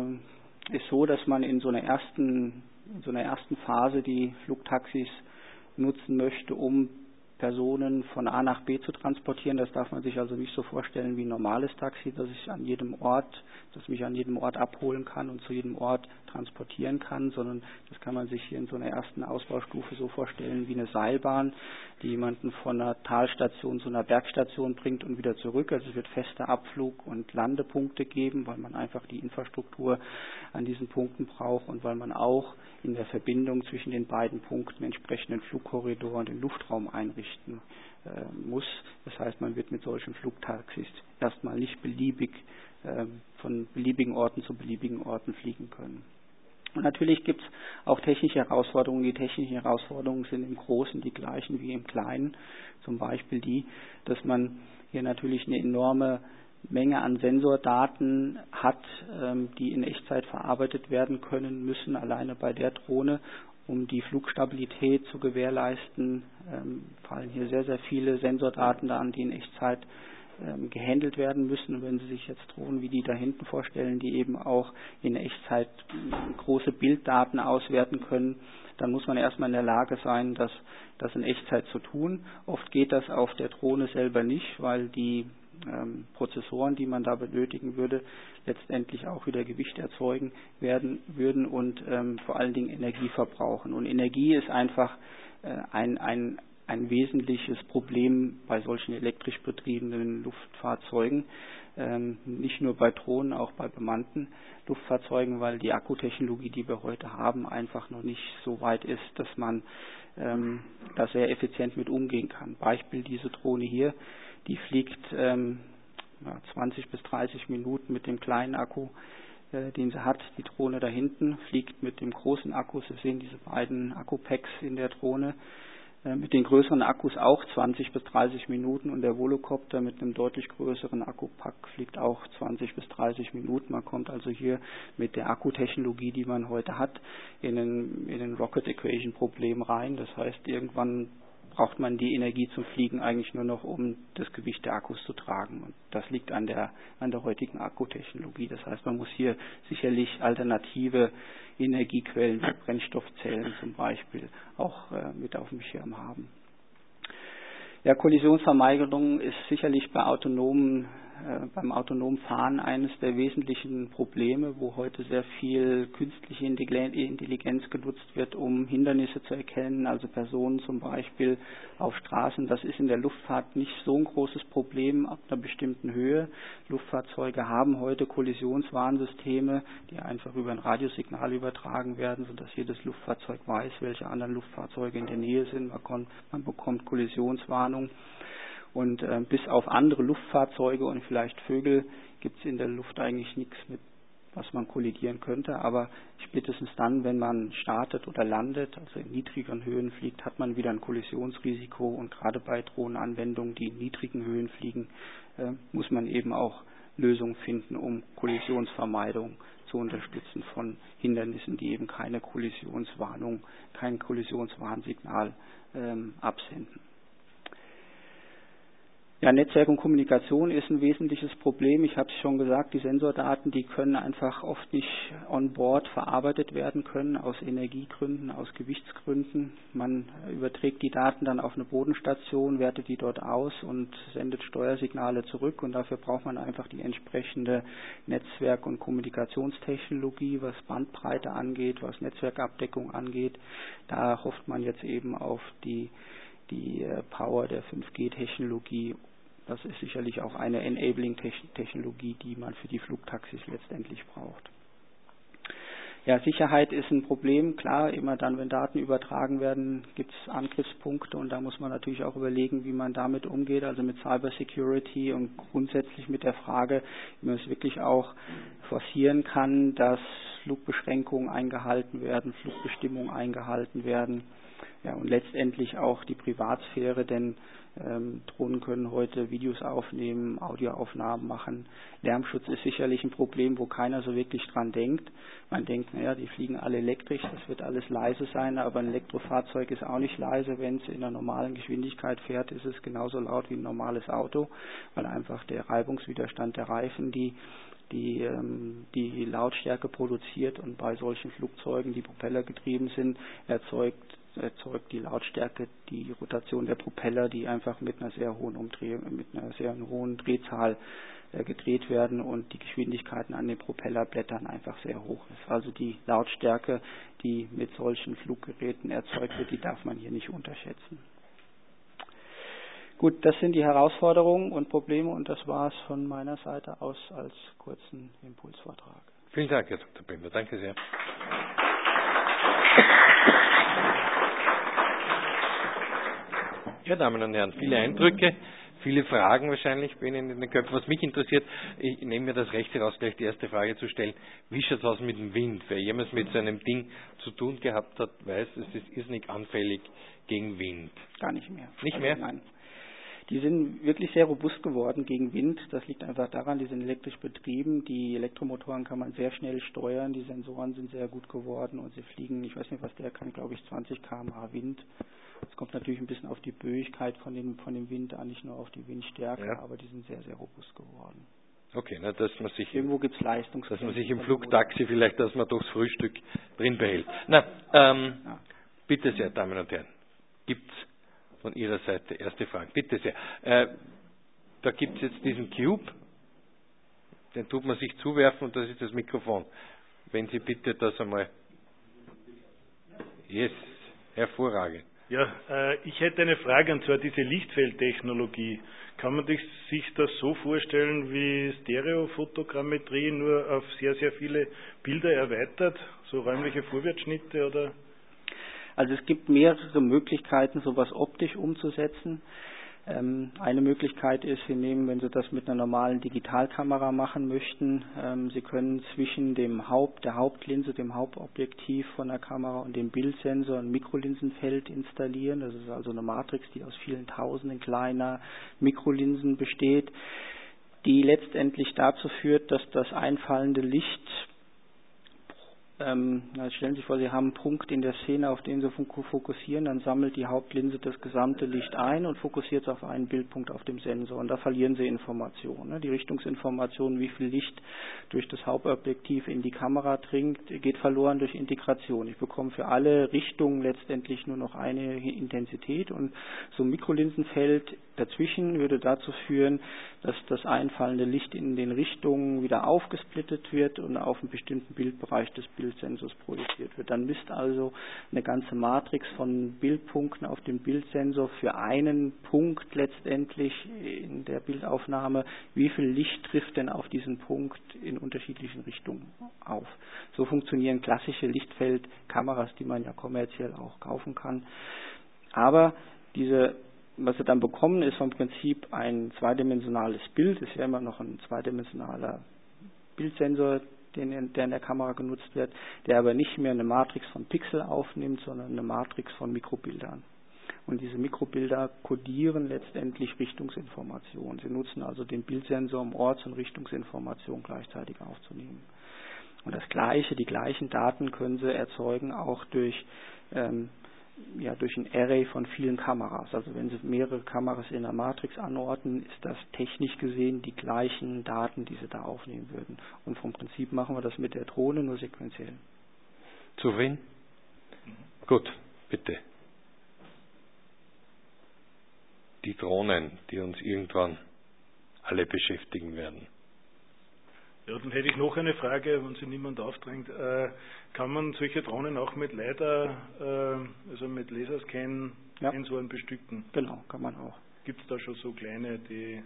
äh, ist so, dass man in so einer ersten, in so einer ersten Phase die Flugtaxis nutzen möchte, um Personen von A nach B zu transportieren. Das darf man sich also nicht so vorstellen wie ein normales Taxi, dass ich an jedem Ort, das mich an jedem Ort abholen kann und zu jedem Ort transportieren kann, sondern das kann man sich hier in so einer ersten Ausbaustufe so vorstellen wie eine Seilbahn, die jemanden von einer Talstation zu einer Bergstation bringt und wieder zurück. Also es wird feste Abflug- und Landepunkte geben, weil man einfach die Infrastruktur an diesen Punkten braucht und weil man auch in der Verbindung zwischen den beiden Punkten entsprechenden Flugkorridor und den Luftraum einrichten äh, muss. Das heißt, man wird mit solchen Flugtaxis erstmal nicht beliebig äh, von beliebigen Orten zu beliebigen Orten fliegen können. Und natürlich gibt es auch technische Herausforderungen. Die technischen Herausforderungen sind im Großen die gleichen wie im Kleinen. Zum Beispiel die, dass man hier natürlich eine enorme Menge an Sensordaten hat, ähm, die in Echtzeit verarbeitet werden können müssen, alleine bei der Drohne, um die Flugstabilität zu gewährleisten. Ähm, fallen hier sehr, sehr viele Sensordaten da an, die in Echtzeit ähm, gehandelt werden müssen. Und wenn Sie sich jetzt Drohnen wie die da hinten vorstellen, die eben auch in Echtzeit große Bilddaten auswerten können, dann muss man erstmal in der Lage sein, das, das in Echtzeit zu tun. Oft geht das auf der Drohne selber nicht, weil die ähm, Prozessoren, die man da benötigen würde, letztendlich auch wieder Gewicht erzeugen werden würden und ähm, vor allen Dingen Energie verbrauchen. Und Energie ist einfach äh, ein, ein, ein wesentliches Problem bei solchen elektrisch betriebenen Luftfahrzeugen. Ähm, nicht nur bei Drohnen, auch bei bemannten Luftfahrzeugen, weil die Akkutechnologie, die wir heute haben, einfach noch nicht so weit ist, dass man ähm, da sehr effizient mit umgehen kann. Beispiel diese Drohne hier, die fliegt ähm, ja, zwanzig bis dreißig Minuten mit dem kleinen Akku äh, den sie hat. Die Drohne da hinten fliegt mit dem großen Akku. Sie sehen diese beiden Akkupacks in der Drohne. Mit den größeren Akkus auch zwanzig bis dreißig Minuten und der Volocopter mit einem deutlich größeren Akkupack fliegt auch zwanzig bis dreißig Minuten. Man kommt also hier mit der Akkutechnologie, die man heute hat, in ein, in ein Rocket Equation Problem rein. Das heißt, irgendwann braucht man die Energie zum Fliegen eigentlich nur noch, um das Gewicht der Akkus zu tragen. Und das liegt an der, an der heutigen Akkutechnologie. Das heißt, man muss hier sicherlich alternative Energiequellen für Brennstoffzellen zum Beispiel auch äh, mit auf dem Schirm haben. Ja, Kollisionsvermeidung ist sicherlich bei autonomen, äh, beim autonomen Fahren eines der wesentlichen Probleme, wo heute sehr viel künstliche Intelligenz genutzt wird, um Hindernisse zu erkennen, also Personen zum Beispiel auf Straßen. Das ist in der Luftfahrt nicht so ein großes Problem ab einer bestimmten Höhe. Luftfahrzeuge haben heute Kollisionswarnsysteme, die einfach über ein Radiosignal übertragen werden, sodass jedes Luftfahrzeug weiß, welche anderen Luftfahrzeuge in der Nähe sind. Man, kon- man bekommt Kollisionswarnung. Und äh, bis auf andere Luftfahrzeuge und vielleicht Vögel gibt es in der Luft eigentlich nichts, mit was man kollidieren könnte. Aber spätestens dann, wenn man startet oder landet, also in niedrigeren Höhen fliegt, hat man wieder ein Kollisionsrisiko. Und gerade bei Drohnenanwendungen, die in niedrigen Höhen fliegen, äh, muss man eben auch Lösungen finden, um Kollisionsvermeidung zu unterstützen von Hindernissen, die eben keine Kollisionswarnung, kein Kollisionswarnsignal ähm, absenden. Ja, Netzwerk und Kommunikation ist ein wesentliches Problem. Ich habe es schon gesagt, die Sensordaten, die können einfach oft nicht on board verarbeitet werden können, aus Energiegründen, aus Gewichtsgründen. Man überträgt die Daten dann auf eine Bodenstation, wertet die dort aus und sendet Steuersignale zurück. Und dafür braucht man einfach die entsprechende Netzwerk- und Kommunikationstechnologie, was Bandbreite angeht, was Netzwerkabdeckung angeht. Da hofft man jetzt eben auf die die Power der fünf G Technologie. Das ist sicherlich auch eine Enabling-Technologie, die man für die Flugtaxis letztendlich braucht. Ja, Sicherheit ist ein Problem. Klar, immer dann, wenn Daten übertragen werden, gibt es Angriffspunkte und da muss man natürlich auch überlegen, wie man damit umgeht, also mit Cybersecurity und grundsätzlich mit der Frage, wie man es wirklich auch forcieren kann, dass Flugbeschränkungen eingehalten werden, Flugbestimmungen eingehalten werden. Ja, und letztendlich auch die Privatsphäre, denn ähm, Drohnen können heute Videos aufnehmen, Audioaufnahmen machen. Lärmschutz ist sicherlich ein Problem, wo keiner so wirklich dran denkt. Man denkt, naja, die fliegen alle elektrisch, das wird alles leise sein, aber ein Elektrofahrzeug ist auch nicht leise. Wenn es in einer normalen Geschwindigkeit fährt, ist es genauso laut wie ein normales Auto, weil einfach der Reibungswiderstand der Reifen, die die ähm, die Lautstärke produziert und bei solchen Flugzeugen, die propellergetrieben sind, erzeugt erzeugt die Lautstärke, die Rotation der Propeller, die einfach mit einer sehr hohen Umdreh, mit einer sehr hohen Drehzahl äh, gedreht werden und die Geschwindigkeiten an den Propellerblättern einfach sehr hoch ist. Also die Lautstärke, die mit solchen Fluggeräten erzeugt wird, die darf man hier nicht unterschätzen. Gut, das sind die Herausforderungen und Probleme und das war es von meiner Seite aus als kurzen Impulsvortrag. Vielen Dank, Herr Doktor Bender. Danke sehr. Ja, Damen und Herren, viele Eindrücke, viele Fragen wahrscheinlich bei Ihnen in den Köpfen. Was mich interessiert, ich nehme mir das Recht heraus, gleich die erste Frage zu stellen. Wie schaut es aus mit dem Wind? Wer jemals mit so einem Ding zu tun gehabt hat, weiß, es ist irrsinnig anfällig gegen Wind. Gar nicht mehr. Nicht also mehr? Nein. Die sind wirklich sehr robust geworden gegen Wind. Das liegt einfach daran, die sind elektrisch betrieben. Die Elektromotoren kann man sehr schnell steuern. Die Sensoren sind sehr gut geworden und sie fliegen, ich weiß nicht, was der kann, glaube ich, zwanzig Kilometer pro Stunde Wind. Es kommt natürlich ein bisschen auf die Böigkeit von dem, von dem Wind an, nicht nur auf die Windstärke, ja. Aber die sind sehr, sehr robust geworden. Okay, na, dass man sich irgendwo gibt es Leistungs, dass man sich im Flugtaxi vielleicht, dass man durchs Frühstück drin behält. Na, ähm, ja. Bitte sehr, Damen und Herren, gibt's von Ihrer Seite erste Frage? Bitte sehr. Äh, da gibt es jetzt diesen Cube, den tut man sich zuwerfen und das ist das Mikrofon. Wenn Sie bitte das einmal. Yes, hervorragend. Ja, äh, ich hätte eine Frage, und zwar diese Lichtfeldtechnologie. Kann man sich das so vorstellen wie Stereofotogrammetrie, nur auf sehr, sehr viele Bilder erweitert, so räumliche Vorwärtsschnitte oder? Also es gibt mehrere Möglichkeiten, sowas optisch umzusetzen. Ähm, eine Möglichkeit ist, Sie nehmen, wenn Sie das mit einer normalen Digitalkamera machen möchten, ähm, Sie können zwischen dem Haupt, der Hauptlinse, dem Hauptobjektiv von der Kamera und dem Bildsensor ein Mikrolinsenfeld installieren. Das ist also eine Matrix, die aus vielen Tausenden kleiner Mikrolinsen besteht, die letztendlich dazu führt, dass das einfallende Licht, Ähm, stellen Sie sich vor, Sie haben einen Punkt in der Szene, auf den Sie fokussieren, dann sammelt die Hauptlinse das gesamte Licht ein und fokussiert es auf einen Bildpunkt auf dem Sensor. Und da verlieren Sie Informationen. Ne? Die Richtungsinformation, wie viel Licht durch das Hauptobjektiv in die Kamera dringt, geht verloren durch Integration. Ich bekomme für alle Richtungen letztendlich nur noch eine Intensität, und so ein Mikrolinsenfeld dazwischen würde dazu führen, dass das einfallende Licht in den Richtungen wieder aufgesplittet wird und auf einen bestimmten Bildbereich des Bildsensors projiziert wird. Dann misst also eine ganze Matrix von Bildpunkten auf dem Bildsensor für einen Punkt letztendlich in der Bildaufnahme, wie viel Licht trifft denn auf diesen Punkt in unterschiedlichen Richtungen auf. So funktionieren klassische Lichtfeldkameras, die man ja kommerziell auch kaufen kann. Aber diese Was Sie dann bekommen, ist vom Prinzip ein zweidimensionales Bild. Es ist ja immer noch ein zweidimensionaler Bildsensor, den, der in der Kamera genutzt wird, der aber nicht mehr eine Matrix von Pixel aufnimmt, sondern eine Matrix von Mikrobildern. Und diese Mikrobilder kodieren letztendlich Richtungsinformationen. Sie nutzen also den Bildsensor, um Orts- und Richtungsinformationen gleichzeitig aufzunehmen. Und das Gleiche, die gleichen Daten können Sie erzeugen, auch durch ähm, ja, durch ein Array von vielen Kameras. Also wenn Sie mehrere Kameras in der Matrix anordnen, ist das technisch gesehen die gleichen Daten, die Sie da aufnehmen würden. Und vom Prinzip machen wir das mit der Drohne nur sequenziell. Zufrieden? Gut, bitte. Die Drohnen, die uns irgendwann alle beschäftigen werden. Ja, dann hätte ich noch eine Frage, wenn sich niemand aufdrängt. Äh, kann man solche Drohnen auch mit LiDAR, äh, also mit Laserscan-Sensoren ja. bestücken? Genau, kann man auch. Gibt es da schon so kleine, die...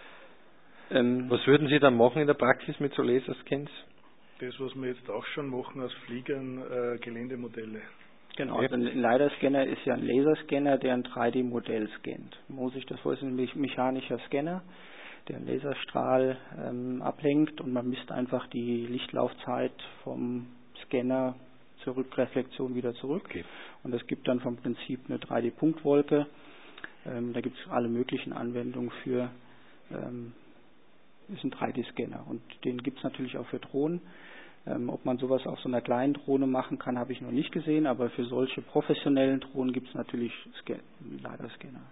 Ähm, was würden Sie dann machen in der Praxis mit so Laserscans? Das, was wir jetzt auch schon machen aus Fliegern, äh, Geländemodelle. Genau, also ein LiDAR-Scanner ist ja ein Laserscanner, der ein drei D Modell scannt. Man muss sich das vorstellen, ein mechanischer Scanner, der einen Laserstrahl ähm, ablenkt, und man misst einfach die Lichtlaufzeit vom Scanner zur Rückreflexion wieder zurück. Okay. Und das gibt dann vom Prinzip eine drei D Punktwolke. Ähm, da gibt es alle möglichen Anwendungen für. Ähm, ist ein drei D Scanner, und den gibt es natürlich auch für Drohnen. Ähm, ob man sowas auf so einer kleinen Drohne machen kann, habe ich noch nicht gesehen, aber für solche professionellen Drohnen gibt es natürlich LiDAR-Scanner.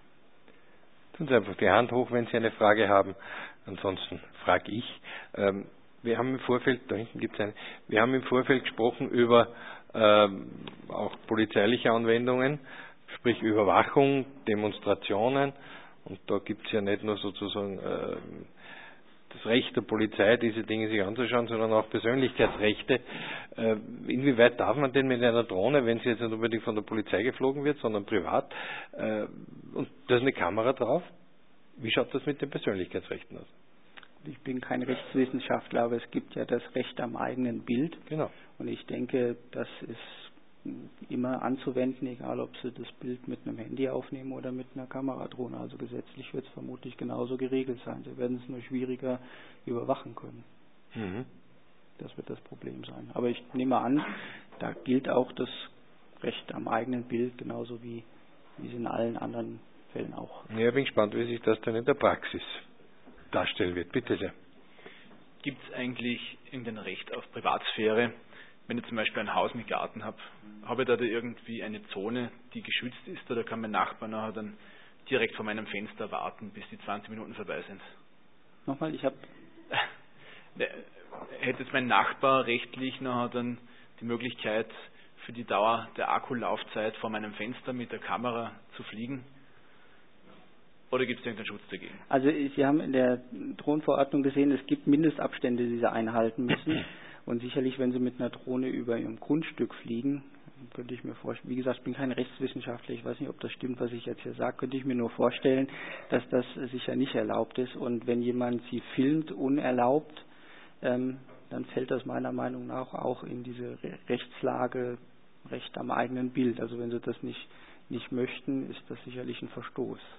Tun Sie einfach die Hand hoch, wenn Sie eine Frage haben. Ansonsten frage ich. Ähm, wir haben im Vorfeld, da hinten gibt es eine, wir haben im Vorfeld gesprochen über ähm, auch polizeiliche Anwendungen, sprich Überwachung, Demonstrationen. Und da gibt es ja nicht nur sozusagen äh, das Recht der Polizei, diese Dinge sich anzuschauen, sondern auch Persönlichkeitsrechte. Äh, inwieweit darf man denn mit einer Drohne, wenn sie jetzt nicht unbedingt von der Polizei geflogen wird, sondern privat, äh, und da ist eine Kamera drauf, wie schaut das mit den Persönlichkeitsrechten aus? Ich bin kein Rechtswissenschaftler, aber es gibt ja das Recht am eigenen Bild. Genau. Und ich denke, das ist immer anzuwenden, egal ob Sie das Bild mit einem Handy aufnehmen oder mit einer Kameradrohne. Also gesetzlich wird es vermutlich genauso geregelt sein. Sie werden es nur schwieriger überwachen können. Mhm. Das wird das Problem sein. Aber ich nehme an, da gilt auch das Recht am eigenen Bild, genauso wie, wie es in allen anderen Fällen auch. Ja, bin gespannt, wie sich das dann in der Praxis darstellen wird. Bitte sehr. Gibt es eigentlich irgendein Recht auf Privatsphäre? Wenn ich zum Beispiel ein Haus mit Garten habe, habe ich da, da irgendwie eine Zone, die geschützt ist, oder kann mein Nachbar nachher dann direkt vor meinem Fenster warten, bis die zwanzig Minuten vorbei sind? Nochmal, ich habe... Hätte jetzt mein Nachbar rechtlich nachher dann die Möglichkeit, für die Dauer der Akkulaufzeit vor meinem Fenster mit der Kamera zu fliegen? Oder gibt es irgendeinen Schutz dagegen? Also Sie haben in der Drohnenverordnung gesehen, es gibt Mindestabstände, die Sie einhalten müssen. Und sicherlich, wenn Sie mit einer Drohne über Ihrem Grundstück fliegen, könnte ich mir vorstellen, wie gesagt, ich bin kein Rechtswissenschaftler, ich weiß nicht, ob das stimmt, was ich jetzt hier sage, könnte ich mir nur vorstellen, dass das sicher nicht erlaubt ist. Und wenn jemand Sie filmt unerlaubt, ähm, dann fällt das meiner Meinung nach auch in diese Rechtslage, Recht am eigenen Bild. Also wenn Sie das nicht, nicht möchten, ist das sicherlich ein Verstoß.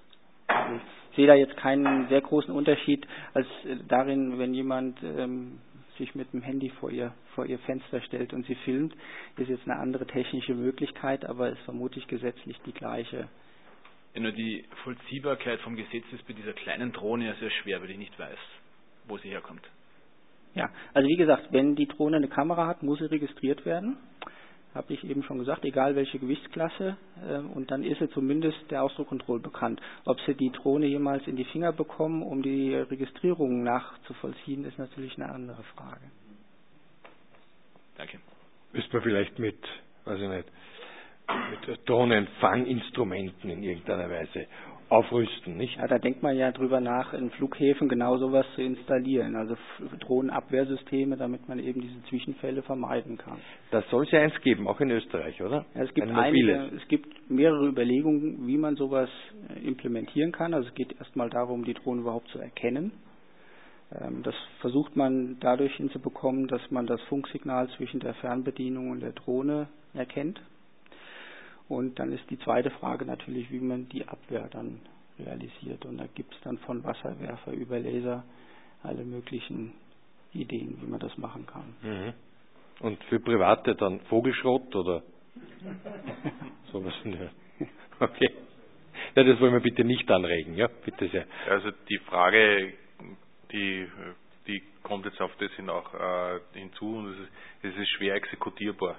Ich sehe da jetzt keinen sehr großen Unterschied als darin, wenn jemand ähm, sich mit dem Handy vor ihr, vor ihr Fenster stellt und sie filmt, ist jetzt eine andere technische Möglichkeit, aber ist vermutlich gesetzlich die gleiche. Ja, nur die Vollziehbarkeit vom Gesetz ist bei dieser kleinen Drohne ja sehr schwer, weil ich nicht weiß, wo sie herkommt. Ja, also wie gesagt, wenn die Drohne eine Kamera hat, muss sie registriert werden. Habe ich eben schon gesagt, egal welche Gewichtsklasse. Äh, und dann ist sie zumindest der Ausdruckkontrolle bekannt. Ob sie die Drohne jemals in die Finger bekommen, um die Registrierung nachzuvollziehen, ist natürlich eine andere Frage. Danke. Müsste man vielleicht mit, weiß ich nicht, mit Drohnenfanginstrumenten in irgendeiner Weise aufrüsten, nicht? Ja, da denkt man ja drüber nach, in Flughäfen genau sowas zu installieren, also Drohnenabwehrsysteme, damit man eben diese Zwischenfälle vermeiden kann. Das soll es ja eins geben, auch in Österreich, oder? Ja, es gibt ein einige, es gibt mehrere Überlegungen, wie man sowas implementieren kann. Also es geht erstmal darum, die Drohne überhaupt zu erkennen. Das versucht man dadurch hinzubekommen, dass man das Funksignal zwischen der Fernbedienung und der Drohne erkennt. Und dann ist die zweite Frage natürlich, wie man die Abwehr dann realisiert. Und da gibt es dann von Wasserwerfer über Laser alle möglichen Ideen, wie man das machen kann. Mhm. Und für Private dann Vogelschrott oder sowas in der. Okay. Ja, das wollen wir bitte nicht anregen, ja? Bitte sehr. Also die Frage, die, die kommt jetzt auf das hin auch äh, hinzu und es ist, es ist schwer exekutierbar.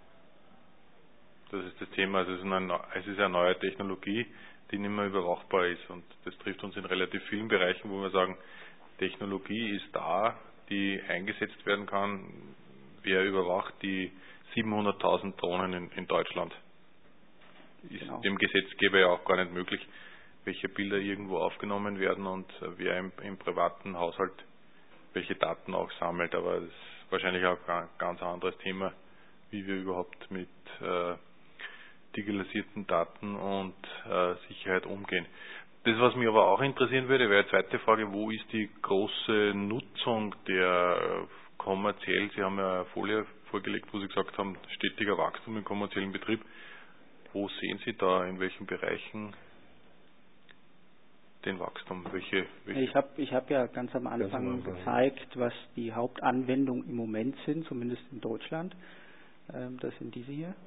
Das ist das Thema. Also es ist, eine, es ist eine neue Technologie, die nicht mehr überwachbar ist. Und das trifft uns in relativ vielen Bereichen, wo wir sagen, Technologie ist da, die eingesetzt werden kann. Wer überwacht die siebenhunderttausend Drohnen in, in Deutschland? Ist genau. Dem Gesetzgeber ja auch gar nicht möglich, welche Bilder irgendwo aufgenommen werden und wer im, im privaten Haushalt welche Daten auch sammelt. Aber das ist wahrscheinlich auch ein ganz anderes Thema, wie wir überhaupt mit äh, digitalisierten Daten und äh, Sicherheit umgehen. Das, was mich aber auch interessieren würde, wäre die zweite Frage, wo ist die große Nutzung der äh, kommerziell, Sie haben ja eine Folie vorgelegt, wo Sie gesagt haben, stetiger Wachstum im kommerziellen Betrieb. Wo sehen Sie da, in welchen Bereichen den Wachstum? Welche, welche? Ich habe ich hab ja ganz am Anfang ganz gezeigt, was die Hauptanwendungen im Moment sind, zumindest in Deutschland. Ähm, das sind diese hier.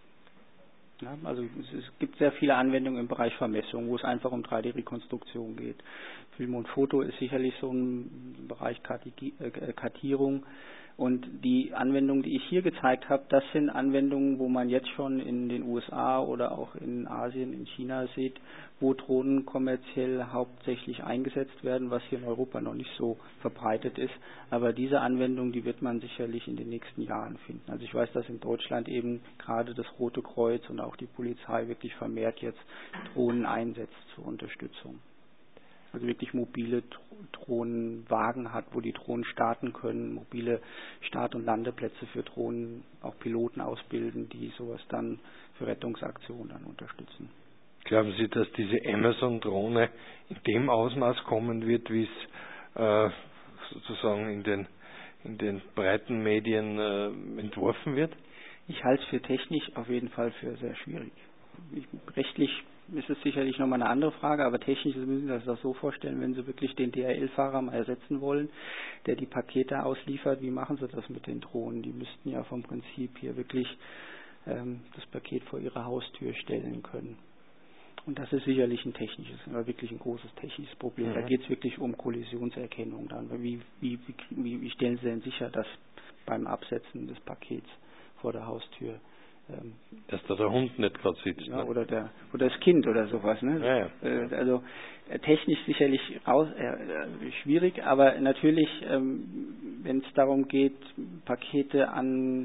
Ja, also es, es gibt sehr viele Anwendungen im Bereich Vermessung, wo es einfach um drei D Rekonstruktion geht. Film und Foto ist sicherlich so ein Bereich Karti- äh, Kartierung. Und die Anwendungen, die ich hier gezeigt habe, das sind Anwendungen, wo man jetzt schon in den U S A oder auch in Asien, in China sieht, wo Drohnen kommerziell hauptsächlich eingesetzt werden, was hier in Europa noch nicht so verbreitet ist. Aber diese Anwendung, die wird man sicherlich in den nächsten Jahren finden. Also ich weiß, dass in Deutschland eben gerade das Rote Kreuz und auch die Polizei wirklich vermehrt jetzt Drohnen einsetzt zur Unterstützung. Also wirklich mobile Drohnenwagen hat, wo die Drohnen starten können, mobile Start- und Landeplätze für Drohnen, auch Piloten ausbilden, die sowas dann für Rettungsaktionen dann unterstützen. Glauben Sie, dass diese Amazon-Drohne in dem Ausmaß kommen wird, wie es äh, sozusagen in den, in den breiten Medien äh, entworfen wird? Ich halte es für technisch auf jeden Fall für sehr schwierig. Ich, rechtlich ist es sicherlich nochmal eine andere Frage, aber technisch müssen Sie sich das so vorstellen, wenn Sie wirklich den D H L-Fahrer mal ersetzen wollen, der die Pakete ausliefert, wie machen Sie das mit den Drohnen? Die müssten ja vom Prinzip hier wirklich ähm, das Paket vor Ihre Haustür stellen können. Und das ist sicherlich ein technisches, aber wirklich ein großes technisches Problem. Mhm. Da geht es wirklich um Kollisionserkennung dann. Wie, wie, wie, wie stellen Sie denn sicher, dass beim Absetzen des Pakets vor der Haustür dass da der Hund nicht gerade sitzt. Ja, ne? oder, der, oder das Kind oder sowas. Ne? Ja, ja. Äh, also äh, technisch sicherlich raus, äh, schwierig, aber natürlich, ähm, wenn es darum geht, Pakete an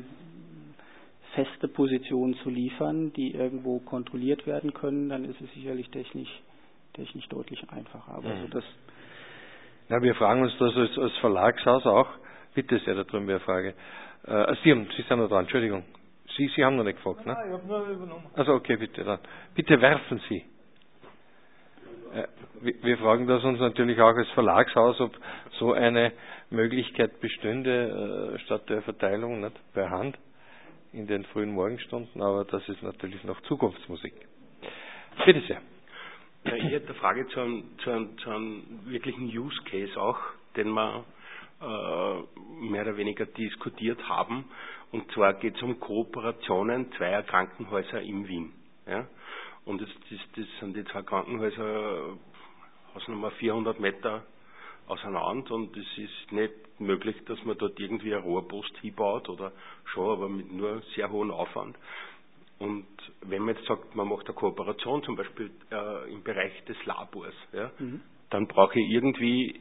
feste Positionen zu liefern, die irgendwo kontrolliert werden können, dann ist es sicherlich technisch, technisch deutlich einfacher. Aber mhm. also das ja, wir fragen uns das als, als Verlagshaus auch. Bitte sehr, da drüben wäre eine Frage. Äh, Sie, haben, Sie sind noch dran, Entschuldigung. Sie, Sie haben noch nicht gefragt, ne? Nein, ich habe nur übernommen. Also okay, bitte dann. Bitte werfen Sie. Äh, wir, wir fragen das uns natürlich auch als Verlagshaus, ob so eine Möglichkeit bestünde, äh, statt der Verteilung nicht, per Hand in den frühen Morgenstunden, aber das ist natürlich noch Zukunftsmusik. Bitte sehr. Ja, ich hätte eine Frage zu einem, zu einem, zu einem wirklichen Use Case auch, den wir äh, mehr oder weniger diskutiert haben. Und zwar geht es um Kooperationen zweier Krankenhäuser in Wien. Ja? Und das, das, das sind die zwei Krankenhäuser Hausnummer vierhundert Meter auseinander und es ist nicht möglich, dass man dort irgendwie eine Rohrpost hinbaut oder schon, aber mit nur sehr hohem Aufwand. Und wenn man jetzt sagt, man macht eine Kooperation, zum Beispiel äh, im Bereich des Labors, ja, mhm. dann brauche ich irgendwie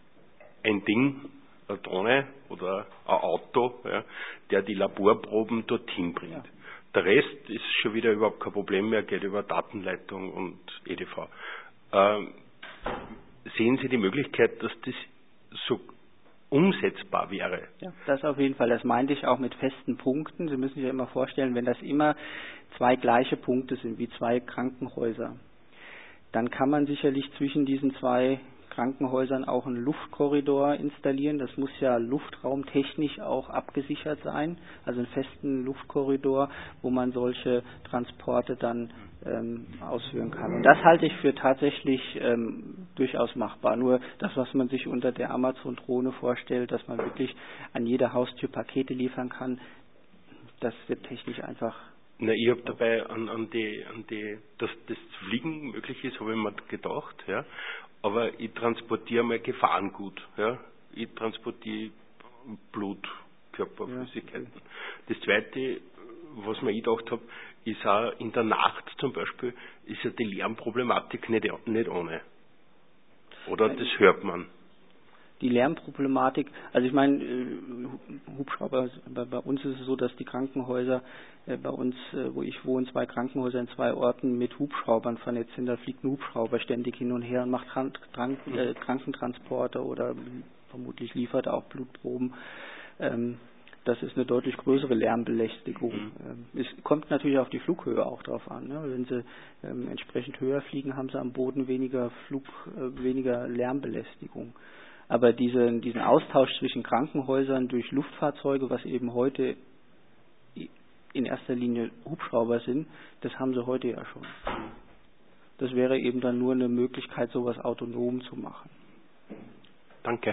ein Ding, eine Drohne oder ein Auto, ja, der die Laborproben dorthin bringt. Ja. Der Rest ist schon wieder überhaupt kein Problem mehr, geht über Datenleitung und E D V. Ähm, sehen Sie die Möglichkeit, dass das so umsetzbar wäre? Ja, das auf jeden Fall. Das meinte ich auch mit festen Punkten. Sie müssen sich ja immer vorstellen, wenn das immer zwei gleiche Punkte sind, wie zwei Krankenhäuser, dann kann man sicherlich zwischen diesen zwei Krankenhäusern auch einen Luftkorridor installieren. Das muss ja luftraumtechnisch auch abgesichert sein, also einen festen Luftkorridor, wo man solche Transporte dann ähm, ausführen kann. Und das halte ich für tatsächlich ähm, durchaus machbar. Nur das, was man sich unter der Amazon-Drohne vorstellt, dass man wirklich an jeder Haustür Pakete liefern kann, das wird technisch einfach... Na, ich habe dabei an, an die, an die, dass das Fliegen möglich ist, habe ich mir gedacht, ja. Aber ich transportiere mal Gefahrengut, ja. Ich transportiere Blut, Körperflüssigkeiten. Ja, okay. Das Zweite, was mir ich gedacht habe, ist auch in der Nacht zum Beispiel, ist ja die Lärmproblematik nicht, nicht ohne. Oder das hört man. Die Lärmproblematik, also ich meine, Hubschrauber, bei, bei uns ist es so, dass die Krankenhäuser, äh, bei uns, äh, wo ich wohne, zwei Krankenhäuser in zwei Orten mit Hubschraubern vernetzt sind. Da fliegt ein Hubschrauber ständig hin und her und macht Krank, Krank, äh, Krankentransporte oder vermutlich liefert auch Blutproben. Ähm, das ist eine deutlich größere Lärmbelästigung. Ähm, es kommt natürlich auf die Flughöhe auch drauf an. Ne? Wenn sie ähm, entsprechend höher fliegen, haben sie am Boden weniger Flug, äh, weniger Lärmbelästigung. Aber diese, diesen Austausch zwischen Krankenhäusern durch Luftfahrzeuge, was eben heute in erster Linie Hubschrauber sind, das haben sie heute ja schon. Das wäre eben dann nur eine Möglichkeit, sowas autonom zu machen. Danke.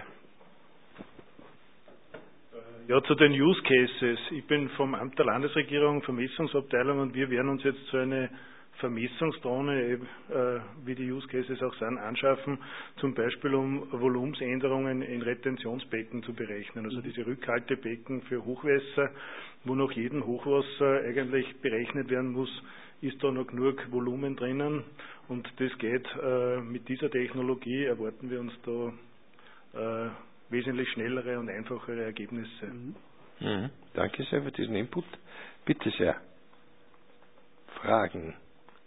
Ja, zu den Use Cases. Ich bin vom Amt der Landesregierung, Vermessungsabteilung, und wir werden uns jetzt so eine Vermessungsdrohne, äh, wie die Use Cases auch sind, anschaffen, zum Beispiel um Volumensänderungen in Retentionsbecken zu berechnen. Also diese Rückhaltebecken für Hochwässer, wo nach jedem Hochwasser eigentlich berechnet werden muss, ist da noch genug Volumen drinnen, und das geht äh, mit dieser Technologie, erwarten wir uns da äh, wesentlich schnellere und einfachere Ergebnisse. Mhm. Mhm. Danke sehr für diesen Input. Bitte sehr. Fragen?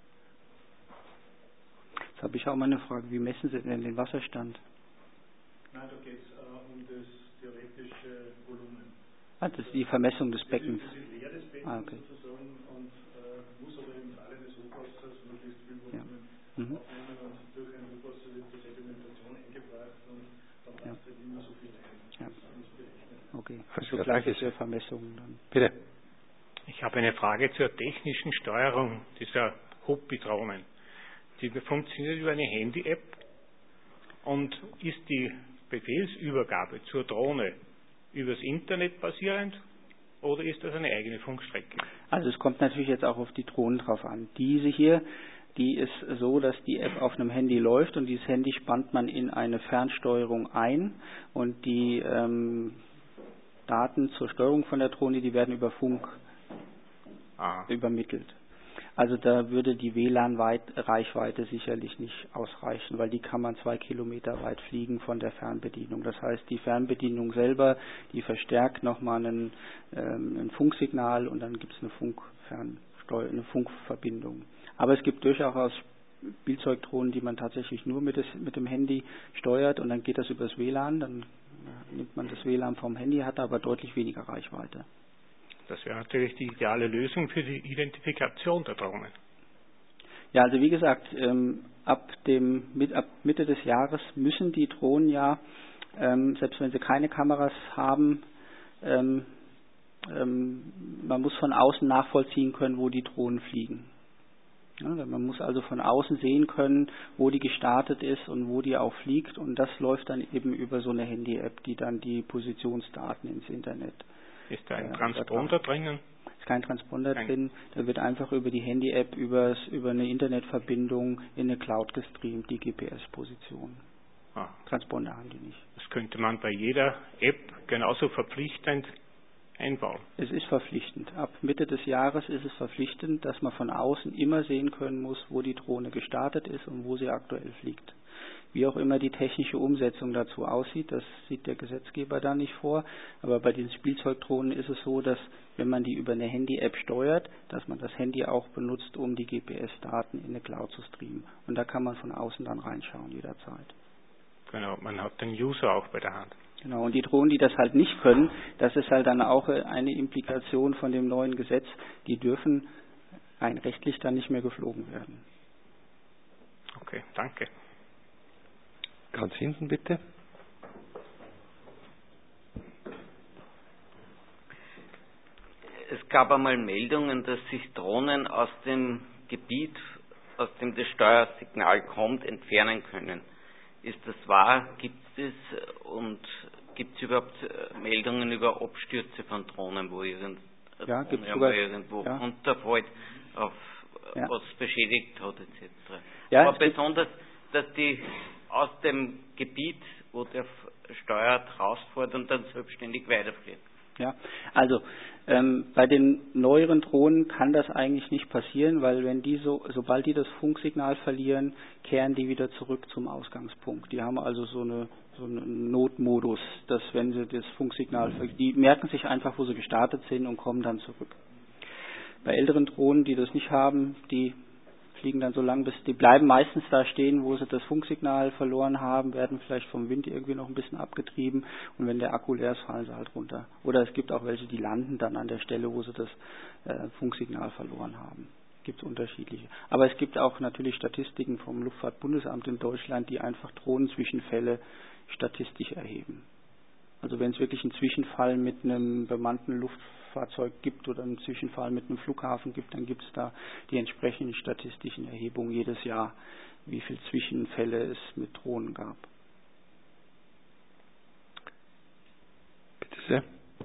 Jetzt habe ich auch mal eine Frage. Wie messen Sie denn den Wasserstand? Nein, da geht es äh, um das theoretische Volumen. Ah, das ist die Vermessung des Beckens. Das ist leer des Beckens ah, okay. sozusagen, und äh, muss aber im Falle des Hochwassers möglichst viel Volumen ja. mhm. aufnehmen, und durch ein Hochwasser wird die Sedimentation eingebracht und dann passt ja. halt immer so viel ein. Ja. Das ist nicht berechnet. Okay, also klassische Vermessungen dann. Bitte. Ich habe eine Frage zur technischen Steuerung dieser Hobby-Drohnen. Die funktioniert über eine Handy-App, und ist die Befehlsübergabe zur Drohne übers Internet basierend, oder ist das eine eigene Funkstrecke? Also es kommt natürlich jetzt auch auf die Drohnen drauf an. Diese hier, die ist so, dass die App auf einem Handy läuft, und dieses Handy spannt man in eine Fernsteuerung ein, und die ähm, Daten zur Steuerung von der Drohne, die werden über Funk Aha. übermittelt. Also da würde die W L A N-Reichweite sicherlich nicht ausreichen, weil die kann man zwei Kilometer weit fliegen von der Fernbedienung. Das heißt, die Fernbedienung selber, die verstärkt nochmal einen, ähm, ein Funksignal, und dann gibt es eine, Funkfernsteu- eine Funkverbindung. Aber es gibt durchaus Spielzeugdrohnen, die man tatsächlich nur mit, des, mit dem Handy steuert, und dann geht das übers W L A N, dann nimmt man das W L A N vom Handy, hat aber deutlich weniger Reichweite. Das wäre natürlich die ideale Lösung für die Identifikation der Drohnen. Ja, also wie gesagt, ähm, ab, dem, mit, ab Mitte des Jahres müssen die Drohnen ja, ähm, selbst wenn sie keine Kameras haben, ähm, ähm, man muss von außen nachvollziehen können, wo die Drohnen fliegen. Ja, man muss also von außen sehen können, wo die gestartet ist und wo die auch fliegt, und das läuft dann eben über so eine Handy-App, die dann die Positionsdaten ins Internet. Ist da ein äh, Transponder drinnen? Ist kein Transponder Nein. drin, da wird einfach über die Handy-App über eine Internetverbindung in eine Cloud gestreamt, die G P S-Position. Ah. Transponder haben die nicht. Das könnte man bei jeder App genauso verpflichtend einbauen. Es ist verpflichtend. Ab Mitte des Jahres ist es verpflichtend, dass man von außen immer sehen können muss, wo die Drohne gestartet ist und wo sie aktuell fliegt. Wie auch immer die technische Umsetzung dazu aussieht, das sieht der Gesetzgeber da nicht vor. Aber bei diesen Spielzeugdrohnen ist es so, dass wenn man die über eine Handy-App steuert, dass man das Handy auch benutzt, um die G P S-Daten in eine Cloud zu streamen. Und da kann man von außen dann reinschauen jederzeit. Genau, man hat den User auch bei der Hand. Genau, und die Drohnen, die das halt nicht können, das ist halt dann auch eine Implikation von dem neuen Gesetz, die dürfen rein rechtlich dann nicht mehr geflogen werden. Okay, danke. Ganz hinten bitte. Es gab einmal Meldungen, dass sich Drohnen aus dem Gebiet, aus dem das Steuersignal kommt, entfernen können. Ist das wahr? Gibt es das? Und gibt es überhaupt Meldungen über Abstürze von Drohnen, wo irgend, ja, Drohne sogar, irgendwo ja. runterfällt, auf ja. was beschädigt hat et cetera. Ja, Aber besonders, dass die aus dem Gebiet, wo der steuert, rausfährt und dann selbstständig weiterfliegt. Ja, also ähm, bei den neueren Drohnen kann das eigentlich nicht passieren, weil wenn die so, sobald die das Funksignal verlieren, kehren die wieder zurück zum Ausgangspunkt. Die haben also so eine so einen Notmodus, dass wenn sie das Funksignal, die merken sich einfach, wo sie gestartet sind und kommen dann zurück. Bei älteren Drohnen, die das nicht haben, die fliegen dann so lang, bis die bleiben meistens da stehen, wo sie das Funksignal verloren haben, werden vielleicht vom Wind irgendwie noch ein bisschen abgetrieben, und wenn der Akku leer ist, fallen sie halt runter. Oder es gibt auch welche, die landen dann an der Stelle, wo sie das äh, Funksignal verloren haben. Gibt es unterschiedliche. Aber es gibt auch natürlich Statistiken vom Luftfahrtbundesamt in Deutschland, die einfach Drohnenzwischenfälle statistisch erheben. Also wenn es wirklich einen Zwischenfall mit einem bemannten Luftfahrzeug gibt oder einen Zwischenfall mit einem Flughafen gibt, dann gibt es da die entsprechenden statistischen Erhebungen jedes Jahr, wie viele Zwischenfälle es mit Drohnen gab. Bitte sehr.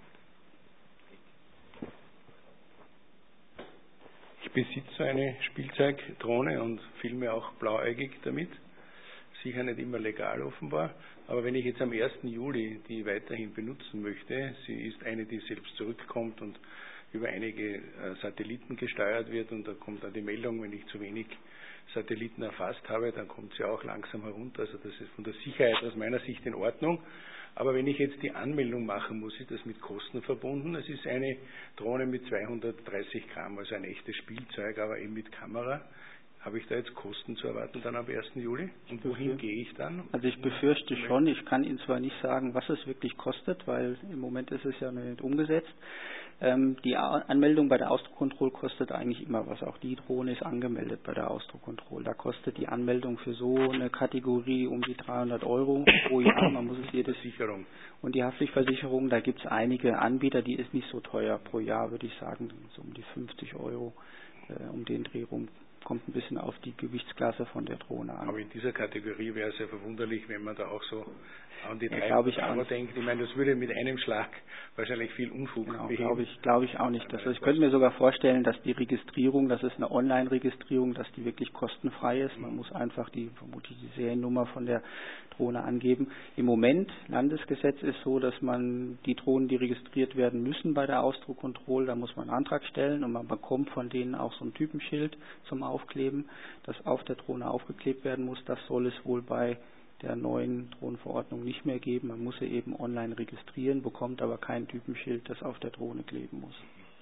Ich besitze eine Spielzeugdrohne und filme auch blauäugig damit. Sicher nicht immer legal offenbar, aber wenn ich jetzt am ersten Juli die weiterhin benutzen möchte, sie ist eine, die selbst zurückkommt und über einige Satelliten gesteuert wird, und da kommt dann die Meldung, wenn ich zu wenig Satelliten erfasst habe, dann kommt sie auch langsam herunter. Also das ist von der Sicherheit aus meiner Sicht in Ordnung. Aber wenn ich jetzt die Anmeldung machen muss, ist das mit Kosten verbunden. Es ist eine Drohne mit zweihundertdreißig Gramm, also ein echtes Spielzeug, aber eben mit Kamera. Habe ich da jetzt Kosten zu erwarten dann am ersten Juli? Und wohin gehe ich dann? Also ich befürchte schon, ich kann Ihnen zwar nicht sagen, was es wirklich kostet, weil im Moment ist es ja nicht umgesetzt. Ähm, die Anmeldung bei der Ausdruckkontrolle kostet eigentlich immer was. Auch die Drohne ist angemeldet bei der Ausdruckkontrolle. Da kostet die Anmeldung für so eine Kategorie um die dreihundert Euro pro Jahr. Man muss es jedes Sicherung. Und die Haftpflichtversicherung, da gibt es einige Anbieter, die ist nicht so teuer pro Jahr, würde ich sagen, so um die fünfzig Euro äh, um den Dreh rum. Kommt ein bisschen auf die Gewichtsklasse von der Drohne an. Aber in dieser Kategorie wäre es ja verwunderlich, wenn man da auch so an die ja, dreihundert Euro denkt. Ich meine, das würde mit einem Schlag wahrscheinlich viel Unfug genau, beheben. glaube ich, glaube ich auch nicht. Das, ich könnte mir sogar vorstellen, dass die Registrierung, das ist eine Online-Registrierung, dass die wirklich kostenfrei ist. Man muss einfach die, vermutlich die Seriennummer von der Drohne angeben. Im Moment, Landesgesetz ist so, dass man die Drohnen, die registriert werden müssen bei der Ausdruckkontrolle, da muss man einen Antrag stellen, und man bekommt von denen auch so ein Typenschild zum Aufkleben, das auf der Drohne aufgeklebt werden muss. Das soll es wohl bei der neuen Drohnenverordnung nicht mehr geben. Man muss sie eben online registrieren, bekommt aber kein Typenschild, das auf der Drohne kleben muss.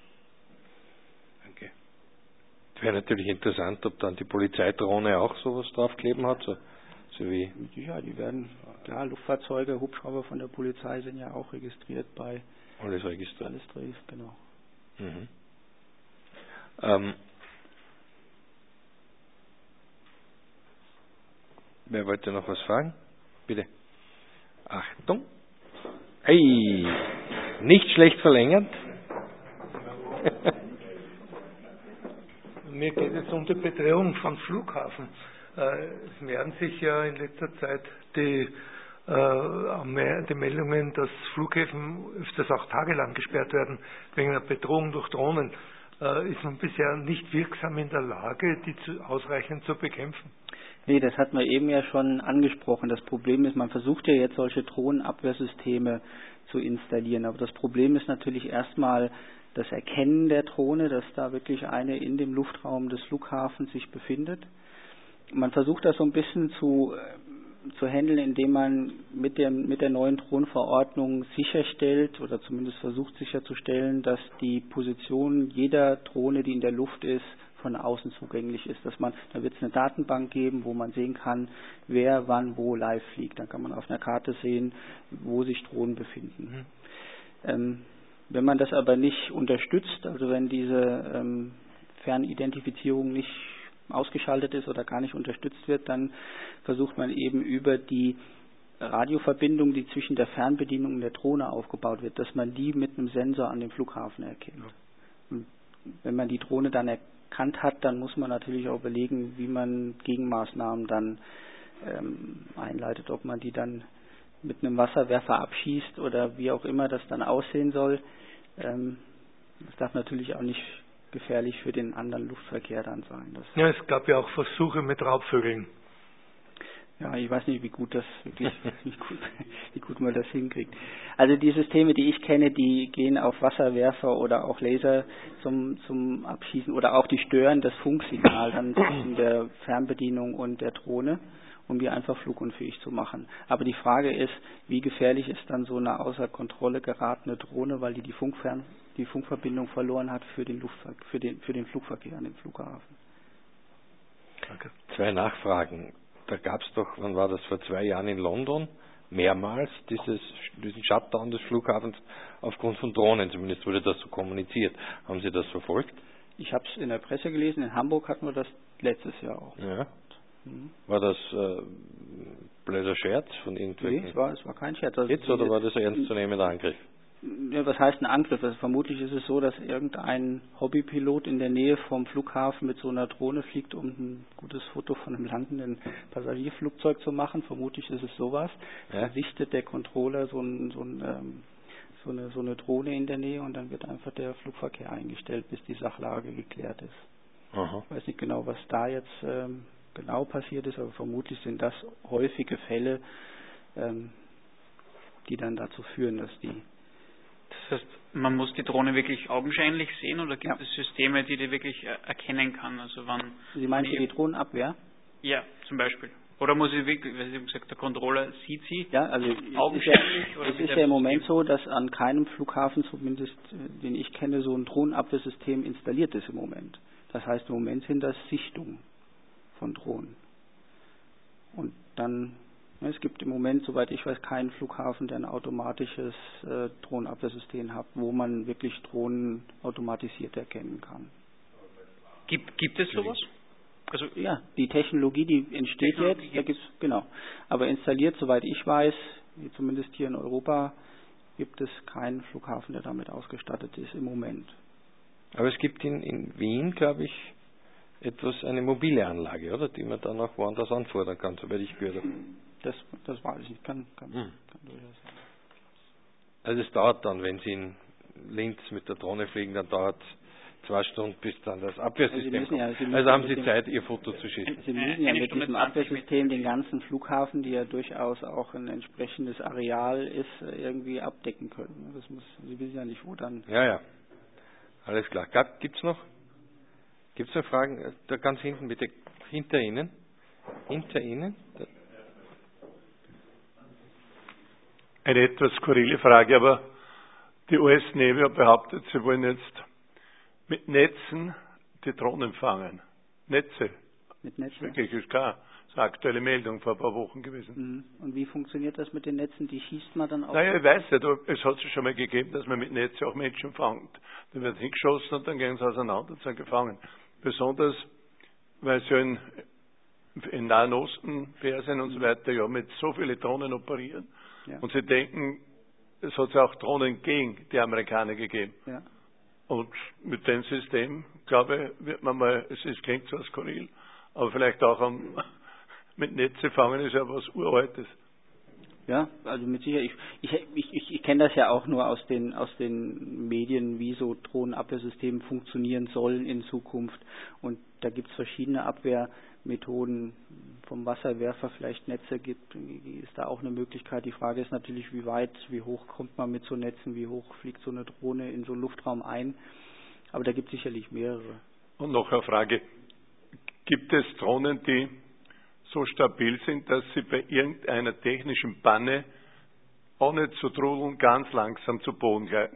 Danke. Wäre natürlich interessant, ob dann die Polizeidrohne auch sowas draufkleben hat, so, so wie... Ja, die werden, klar, Luftfahrzeuge, Hubschrauber von der Polizei sind ja auch registriert bei... Alles registriert. Alles registriert, genau. Mhm. Ähm, wer wollte noch was fragen? Bitte. Achtung. Hey, nicht schlecht verlängert. mir geht es um die Bedrohung von Flughafen. Es mehren sich ja in letzter Zeit die, äh, die Meldungen, dass Flughäfen öfters auch tagelang gesperrt werden wegen einer Bedrohung durch Drohnen. Äh, ist man bisher nicht wirksam in der Lage, die zu, ausreichend zu bekämpfen? Nee, das hat man eben ja schon angesprochen. Das Problem ist, man versucht ja jetzt solche Drohnenabwehrsysteme zu installieren. Aber das Problem ist natürlich erstmal das Erkennen der Drohne, dass da wirklich eine in dem Luftraum des Flughafens sich befindet. Man versucht das so ein bisschen zu, zu handeln, indem man mit der, mit der neuen Drohnenverordnung sicherstellt oder zumindest versucht sicherzustellen, dass die Position jeder Drohne, die in der Luft ist, von außen zugänglich ist. Dass man, da wird es eine Datenbank geben, wo man sehen kann, wer wann wo live fliegt. Dann kann man auf einer Karte sehen, wo sich Drohnen befinden. Mhm. Ähm, wenn man das aber nicht unterstützt, also wenn diese ähm, Fernidentifizierung nicht ausgeschaltet ist oder gar nicht unterstützt wird, dann versucht man eben über die Radioverbindung, die zwischen der Fernbedienung und der Drohne aufgebaut wird, dass man die mit einem Sensor an dem Flughafen erkennt. Und wenn man die Drohne dann erkannt hat, dann muss man natürlich auch überlegen, wie man Gegenmaßnahmen dann ähm, einleitet, ob man die dann mit einem Wasserwerfer abschießt oder wie auch immer das dann aussehen soll. Ähm, das darf natürlich auch nicht gefährlich für den anderen Luftverkehr dann sein. Das ja, es gab ja auch Versuche mit Raubvögeln. Ja, ich weiß nicht, wie gut das wirklich, wie gut, wie gut man das hinkriegt. Also die Systeme, die ich kenne, die gehen auf Wasserwerfer oder auch Laser zum, zum Abschießen oder auch die stören das Funksignal dann zwischen der Fernbedienung und der Drohne, um die einfach flugunfähig zu machen. Aber die Frage ist, wie gefährlich ist dann so eine außer Kontrolle geratene Drohne, weil die die, Funkfern die Funkverbindung verloren hat für den, Luftver für den, für den Flugverkehr an dem Flughafen. Danke. Zwei Nachfragen. Da gab es doch, wann war das, vor zwei Jahren in London, mehrmals dieses, diesen Shutdown des Flughafens aufgrund von Drohnen, zumindest wurde das so kommuniziert. Haben Sie das verfolgt? Ich habe es in der Presse gelesen, in Hamburg hatten wir das letztes Jahr auch. Ja. Mhm. War das äh, blöder Scherz von irgendwelchen? Nee, es war, es war kein Scherz. Also Jetzt oder war das ein ernstzunehmender Angriff? Ja, was heißt ein Angriff? Also vermutlich ist es so, dass irgendein Hobbypilot in der Nähe vom Flughafen mit so einer Drohne fliegt, um ein gutes Foto von einem landenden Passagierflugzeug zu machen. Vermutlich ist es sowas. Ja. Da sichtet der Controller so, ein, so, ein, ähm, so, eine, so eine Drohne in der Nähe und dann wird einfach der Flugverkehr eingestellt, bis die Sachlage geklärt ist. Aha. Ich weiß nicht genau, was da jetzt ähm, genau passiert ist, aber vermutlich sind das häufige Fälle, ähm, die dann dazu führen, dass die Das heißt, man muss die Drohne wirklich augenscheinlich sehen oder gibt ja. es Systeme, die die wirklich erkennen kann? Also wann Sie meinen für die Drohnenabwehr? Ja, zum Beispiel. Oder muss sie wirklich, weil Sie haben gesagt, der Controller sieht sie ja, also augenscheinlich? Es ist ja, es ist ja im Moment so, dass an keinem Flughafen, zumindest den ich kenne, so ein Drohnenabwehrsystem installiert ist im Moment. Das heißt, im Moment sind das Sichtungen von Drohnen. Und dann es gibt im Moment, soweit ich weiß, keinen Flughafen, der ein automatisches äh, Drohnenabwehrsystem hat, wo man wirklich Drohnen automatisiert erkennen kann. Gibt, gibt es sowas? Also ja, die Technologie, die entsteht Technologie jetzt, da gibt's, genau. Aber installiert, soweit ich weiß, zumindest hier in Europa, gibt es keinen Flughafen, der damit ausgestattet ist im Moment. Aber es gibt in, in Wien, glaube ich, etwas, eine mobile Anlage, oder, die man dann auch woanders anfordern kann, soweit ich gehört habe. Das, das weiß ich nicht. Kann, kann, hm. kann durchaus sein. Also es dauert dann, wenn Sie in Linz mit der Drohne fliegen, dann dauert es zwei Stunden, bis dann das Abwehrsystem also kommt. Ja, also haben Sie Zeit, Ihr Foto zu schießen. Sie müssen ja mit diesem Abwehrsystem den ganzen Flughafen, die ja durchaus auch ein entsprechendes Areal ist, irgendwie abdecken können. Das muss, Sie wissen ja nicht, wo dann... Ja, ja. Alles klar. Gibt es noch? Gibt es noch Fragen? Da ganz hinten, bitte. Hinter Ihnen. Hinter Ihnen. Da. Eine etwas skurrile Frage, aber die U S Navy hat behauptet, sie wollen jetzt mit Netzen die Drohnen fangen. Netze. Mit Netzen? Wirklich, ist klar. Das ist eine aktuelle Meldung vor ein paar Wochen gewesen. Mhm. Und wie funktioniert das mit den Netzen? Die schießt man dann auch? Naja, ich weiß nicht, es hat es schon mal gegeben, dass man mit Netze auch Menschen fangt. Dann wird hingeschossen und dann gehen sie auseinander und sind gefangen. Besonders, weil sie in, in Nahen Osten, Persien und so weiter ja mit so vielen Drohnen operieren. Ja. Und sie denken, es hat ja auch Drohnen gegen die Amerikaner gegeben. Ja. Und mit dem System, glaube ich, wird man mal, es ist, klingt zwar skurril, aber vielleicht auch am, mit Netze fangen ist ja was Uraltes. Ja, also mit Sicherheit. Ich, ich, ich, ich, ich kenne das ja auch nur aus den, aus den Medien, wie so Drohnenabwehrsysteme funktionieren sollen in Zukunft. Und da gibt es verschiedene Abwehrmethoden. Vom Wasserwerfer vielleicht Netze gibt, ist da auch eine Möglichkeit. Die Frage ist natürlich, wie weit, wie hoch kommt man mit so Netzen, wie hoch fliegt so eine Drohne in so einen Luftraum ein. Aber da gibt es sicherlich mehrere. Und noch eine Frage. Gibt es Drohnen, die so stabil sind, dass sie bei irgendeiner technischen Panne, ohne zu trudeln, ganz langsam zu Boden gleiten?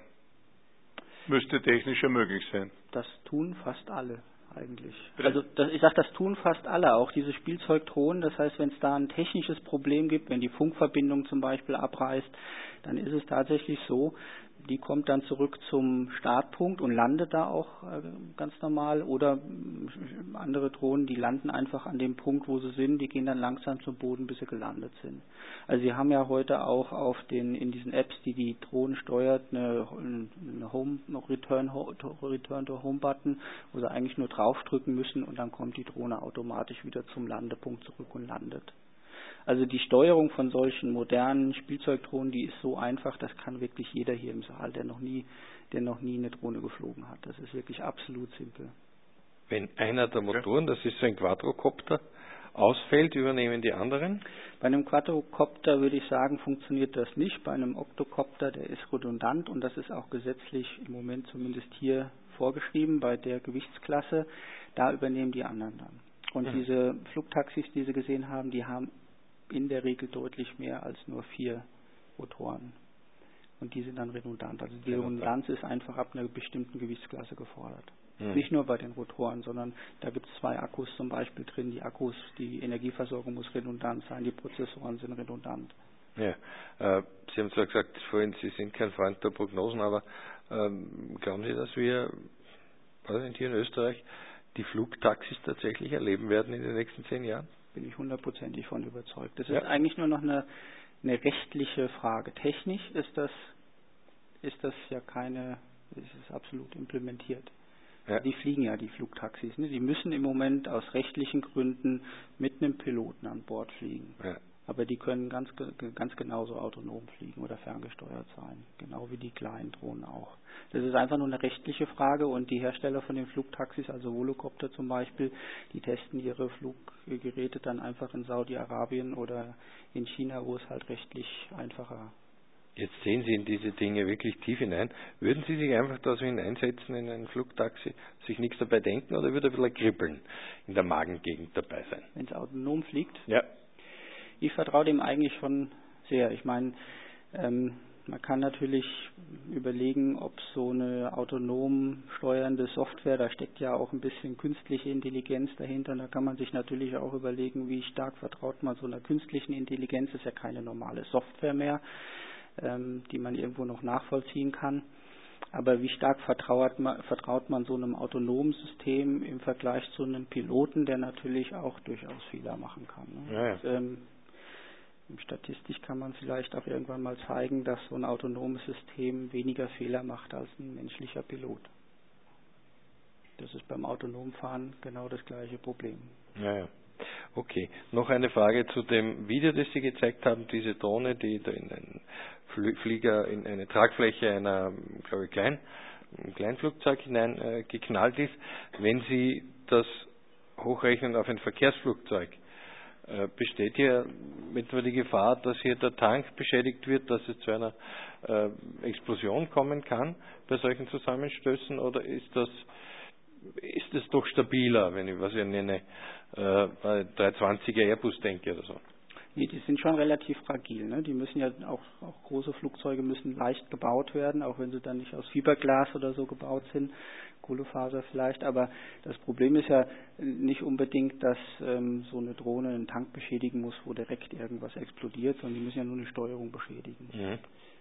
Müsste technisch ja möglich sein. Das tun fast alle eigentlich. Also das, ich sage, das tun fast alle, auch diese Spielzeugdrohnen. Das heißt, wenn es da ein technisches Problem gibt, wenn die Funkverbindung zum Beispiel abreißt, dann ist es tatsächlich so, die kommt dann zurück zum Startpunkt und landet da auch äh, ganz normal. Oder äh, andere Drohnen, die landen einfach an dem Punkt, wo sie sind, die gehen dann langsam zum Boden, bis sie gelandet sind. Also sie haben ja heute auch auf den in diesen Apps, die die Drohnen steuert, eine, eine Home, noch Return, Return to Home Button, wo sie eigentlich nur draufdrücken müssen und dann kommt die Drohne automatisch wieder zum Landepunkt zurück und landet. Also die Steuerung von solchen modernen Spielzeugdrohnen, die ist so einfach, das kann wirklich jeder hier im Saal, der noch nie, der noch nie eine Drohne geflogen hat. Das ist wirklich absolut simpel. Wenn einer der Motoren, das ist so ein Quadrocopter, ausfällt, übernehmen die anderen? Bei einem Quadrocopter würde ich sagen, funktioniert das nicht. Bei einem Octocopter, der ist redundant und das ist auch gesetzlich im Moment zumindest hier vorgeschrieben, bei der Gewichtsklasse, da übernehmen die anderen dann. Und mhm. diese Flugtaxis, die Sie gesehen haben, die haben in der Regel deutlich mehr als nur vier Rotoren. Und die sind dann redundant. Also die Redundanz ist einfach ab einer bestimmten Gewichtsklasse gefordert. Mhm. Nicht nur bei den Rotoren, sondern da gibt es zwei Akkus zum Beispiel drin. Die Akkus, die Energieversorgung muss redundant sein, die Prozessoren sind redundant. Ja, äh, Sie haben zwar gesagt vorhin, Sie sind kein Freund der Prognosen, aber ähm, glauben Sie, dass wir also hier in Österreich die Flugtaxis tatsächlich erleben werden in den nächsten zehn Jahren? Bin ich hundertprozentig von überzeugt. Das ja. ist eigentlich nur noch eine, eine rechtliche Frage. Technisch ist das, ist das ja keine, ist es absolut implementiert. Ja. Die fliegen ja, die Flugtaxis. Ne? Die müssen im Moment aus rechtlichen Gründen mit einem Piloten an Bord fliegen. Ja. Aber die können ganz, ganz genauso autonom fliegen oder ferngesteuert sein. Genau wie die kleinen Drohnen auch. Das ist einfach nur eine rechtliche Frage und die Hersteller von den Flugtaxis, also Volocopter zum Beispiel, die testen ihre Fluggeräte dann einfach in Saudi-Arabien oder in China, wo es halt rechtlich einfacher ist. Jetzt sehen Sie in diese Dinge wirklich tief hinein. Würden Sie sich einfach da so hineinsetzen in ein Flugtaxi, sich nichts dabei denken oder würde ein bisschen kribbeln in der Magengegend dabei sein? Wenn es autonom fliegt? Ja. Ich vertraue dem eigentlich schon sehr. Ich meine, ähm, man kann natürlich überlegen, ob so eine autonom steuernde Software, da steckt ja auch ein bisschen künstliche Intelligenz dahinter, da kann man sich natürlich auch überlegen, wie stark vertraut man so einer künstlichen Intelligenz, das ist ja keine normale Software mehr, ähm, die man irgendwo noch nachvollziehen kann. Aber wie stark vertraut man, vertraut man so einem autonomen System im Vergleich zu einem Piloten, der natürlich auch durchaus Fehler machen kann. Ne? Ja, ja. Und, ähm, Statistisch kann man vielleicht auch irgendwann mal zeigen, dass so ein autonomes System weniger Fehler macht als ein menschlicher Pilot. Das ist beim autonomen Fahren genau das gleiche Problem. Ja, ja. Okay. Noch eine Frage zu dem Video, das Sie gezeigt haben, diese Drohne, die da in einen Flieger, in eine Tragfläche einer, glaube ich, Klein, ein Kleinflugzeug hinein äh, geknallt ist. Wenn Sie das hochrechnen auf ein Verkehrsflugzeug, besteht hier etwa die Gefahr, dass hier der Tank beschädigt wird, dass es zu einer äh, Explosion kommen kann bei solchen Zusammenstößen, oder ist das ist das doch stabiler, wenn ich was ich nenne, äh, bei dreihundertzwanziger Airbus denke oder so? Nee, die sind schon relativ fragil. Ne? Die müssen ja auch, auch große Flugzeuge müssen leicht gebaut werden, auch wenn sie dann nicht aus Fiberglas oder so gebaut sind, Kohlefaser vielleicht. Aber das Problem ist ja nicht unbedingt, dass ähm, so eine Drohne einen Tank beschädigen muss, wo direkt irgendwas explodiert, sondern die müssen ja nur eine Steuerung beschädigen. Mhm.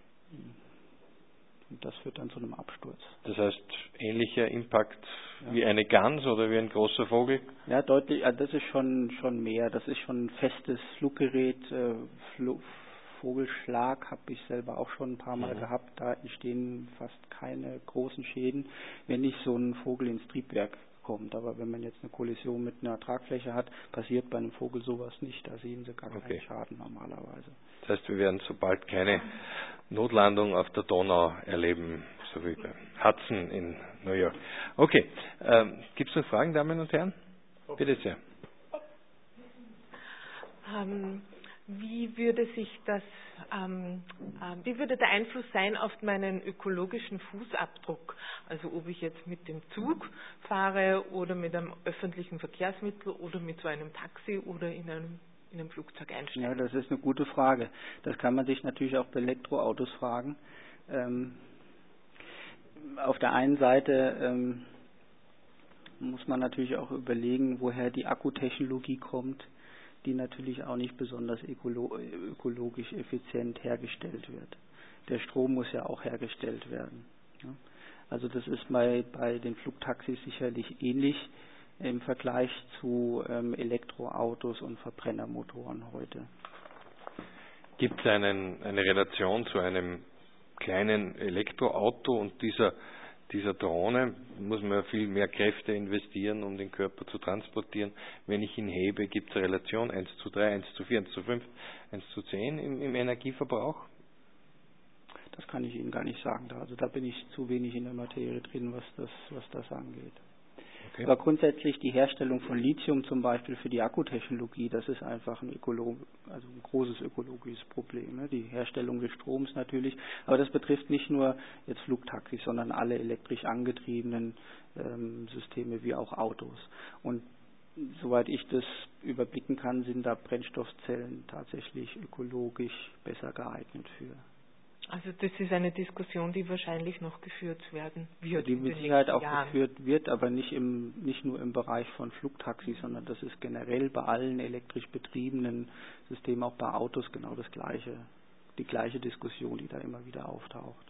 Und das führt dann zu einem Absturz. Das heißt, ähnlicher Impact ja. wie eine Gans oder wie ein großer Vogel? Ja, deutlich. Also das ist schon schon mehr. Das ist schon ein festes Fluggerät, äh, Fl Vogelschlag habe ich selber auch schon ein paar Mal mhm. gehabt. Da entstehen fast keine großen Schäden, wenn nicht so ein Vogel ins Triebwerk kommt. Aber wenn man jetzt eine Kollision mit einer Tragfläche hat, passiert bei einem Vogel sowas nicht. Da sehen Sie gar keinen okay. Schaden normalerweise. Das heißt, wir werden sobald keine Notlandung auf der Donau erleben, so wie bei Hudson in New York. Okay, ähm, gibt es noch Fragen, Damen und Herren? Bitte sehr. Ähm, wie würde sich das, ähm, äh, wie würde der Einfluss sein auf meinen ökologischen Fußabdruck? Also ob ich jetzt mit dem Zug fahre oder mit einem öffentlichen Verkehrsmittel oder mit so einem Taxi oder in einem, in einem Flugzeug einsteige? Ja, das ist eine gute Frage. Das kann man sich natürlich auch bei Elektroautos fragen. Ähm, auf der einen Seite ähm, muss man natürlich auch überlegen, woher die Akkutechnologie kommt, die natürlich auch nicht besonders ökolo- ökologisch effizient hergestellt wird. Der Strom muss ja auch hergestellt werden. Ja. Also das ist bei, bei den Flugtaxis sicherlich ähnlich im Vergleich zu ähm, Elektroautos und Verbrennermotoren heute. Gibt es einen, eine Relation zu einem kleinen Elektroauto und dieser Dieser Drohne? Muss man ja viel mehr Kräfte investieren, um den Körper zu transportieren. Wenn ich ihn hebe, gibt es eine Relation eins zu drei, eins zu vier, eins zu fünf, eins zu zehn im, im Energieverbrauch? Das kann ich Ihnen gar nicht sagen. Also da bin ich zu wenig in der Materie drin, was das, was das angeht. Okay. Aber grundsätzlich die Herstellung von Lithium zum Beispiel für die Akkutechnologie, das ist einfach ein, Ökolog, also ein großes ökologisches Problem. Ne? Die Herstellung des Stroms natürlich, aber das betrifft nicht nur jetzt Flugtaxis, sondern alle elektrisch angetriebenen ähm, Systeme wie auch Autos. Und soweit ich das überblicken kann, sind da Brennstoffzellen tatsächlich ökologisch besser geeignet für. Also das ist eine Diskussion, die wahrscheinlich noch geführt werden wird. Die mit Sicherheit auch Jahren. geführt wird, aber nicht im nicht nur im Bereich von Flugtaxis, sondern das ist generell bei allen elektrisch betriebenen Systemen, auch bei Autos genau das gleiche, die gleiche Diskussion, die da immer wieder auftaucht.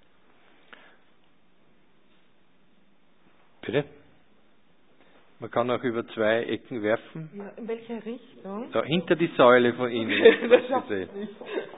Bitte? Man kann auch über zwei Ecken werfen. Ja, in welche Richtung? Da, hinter die Säule von Ihnen. Das schafft nicht.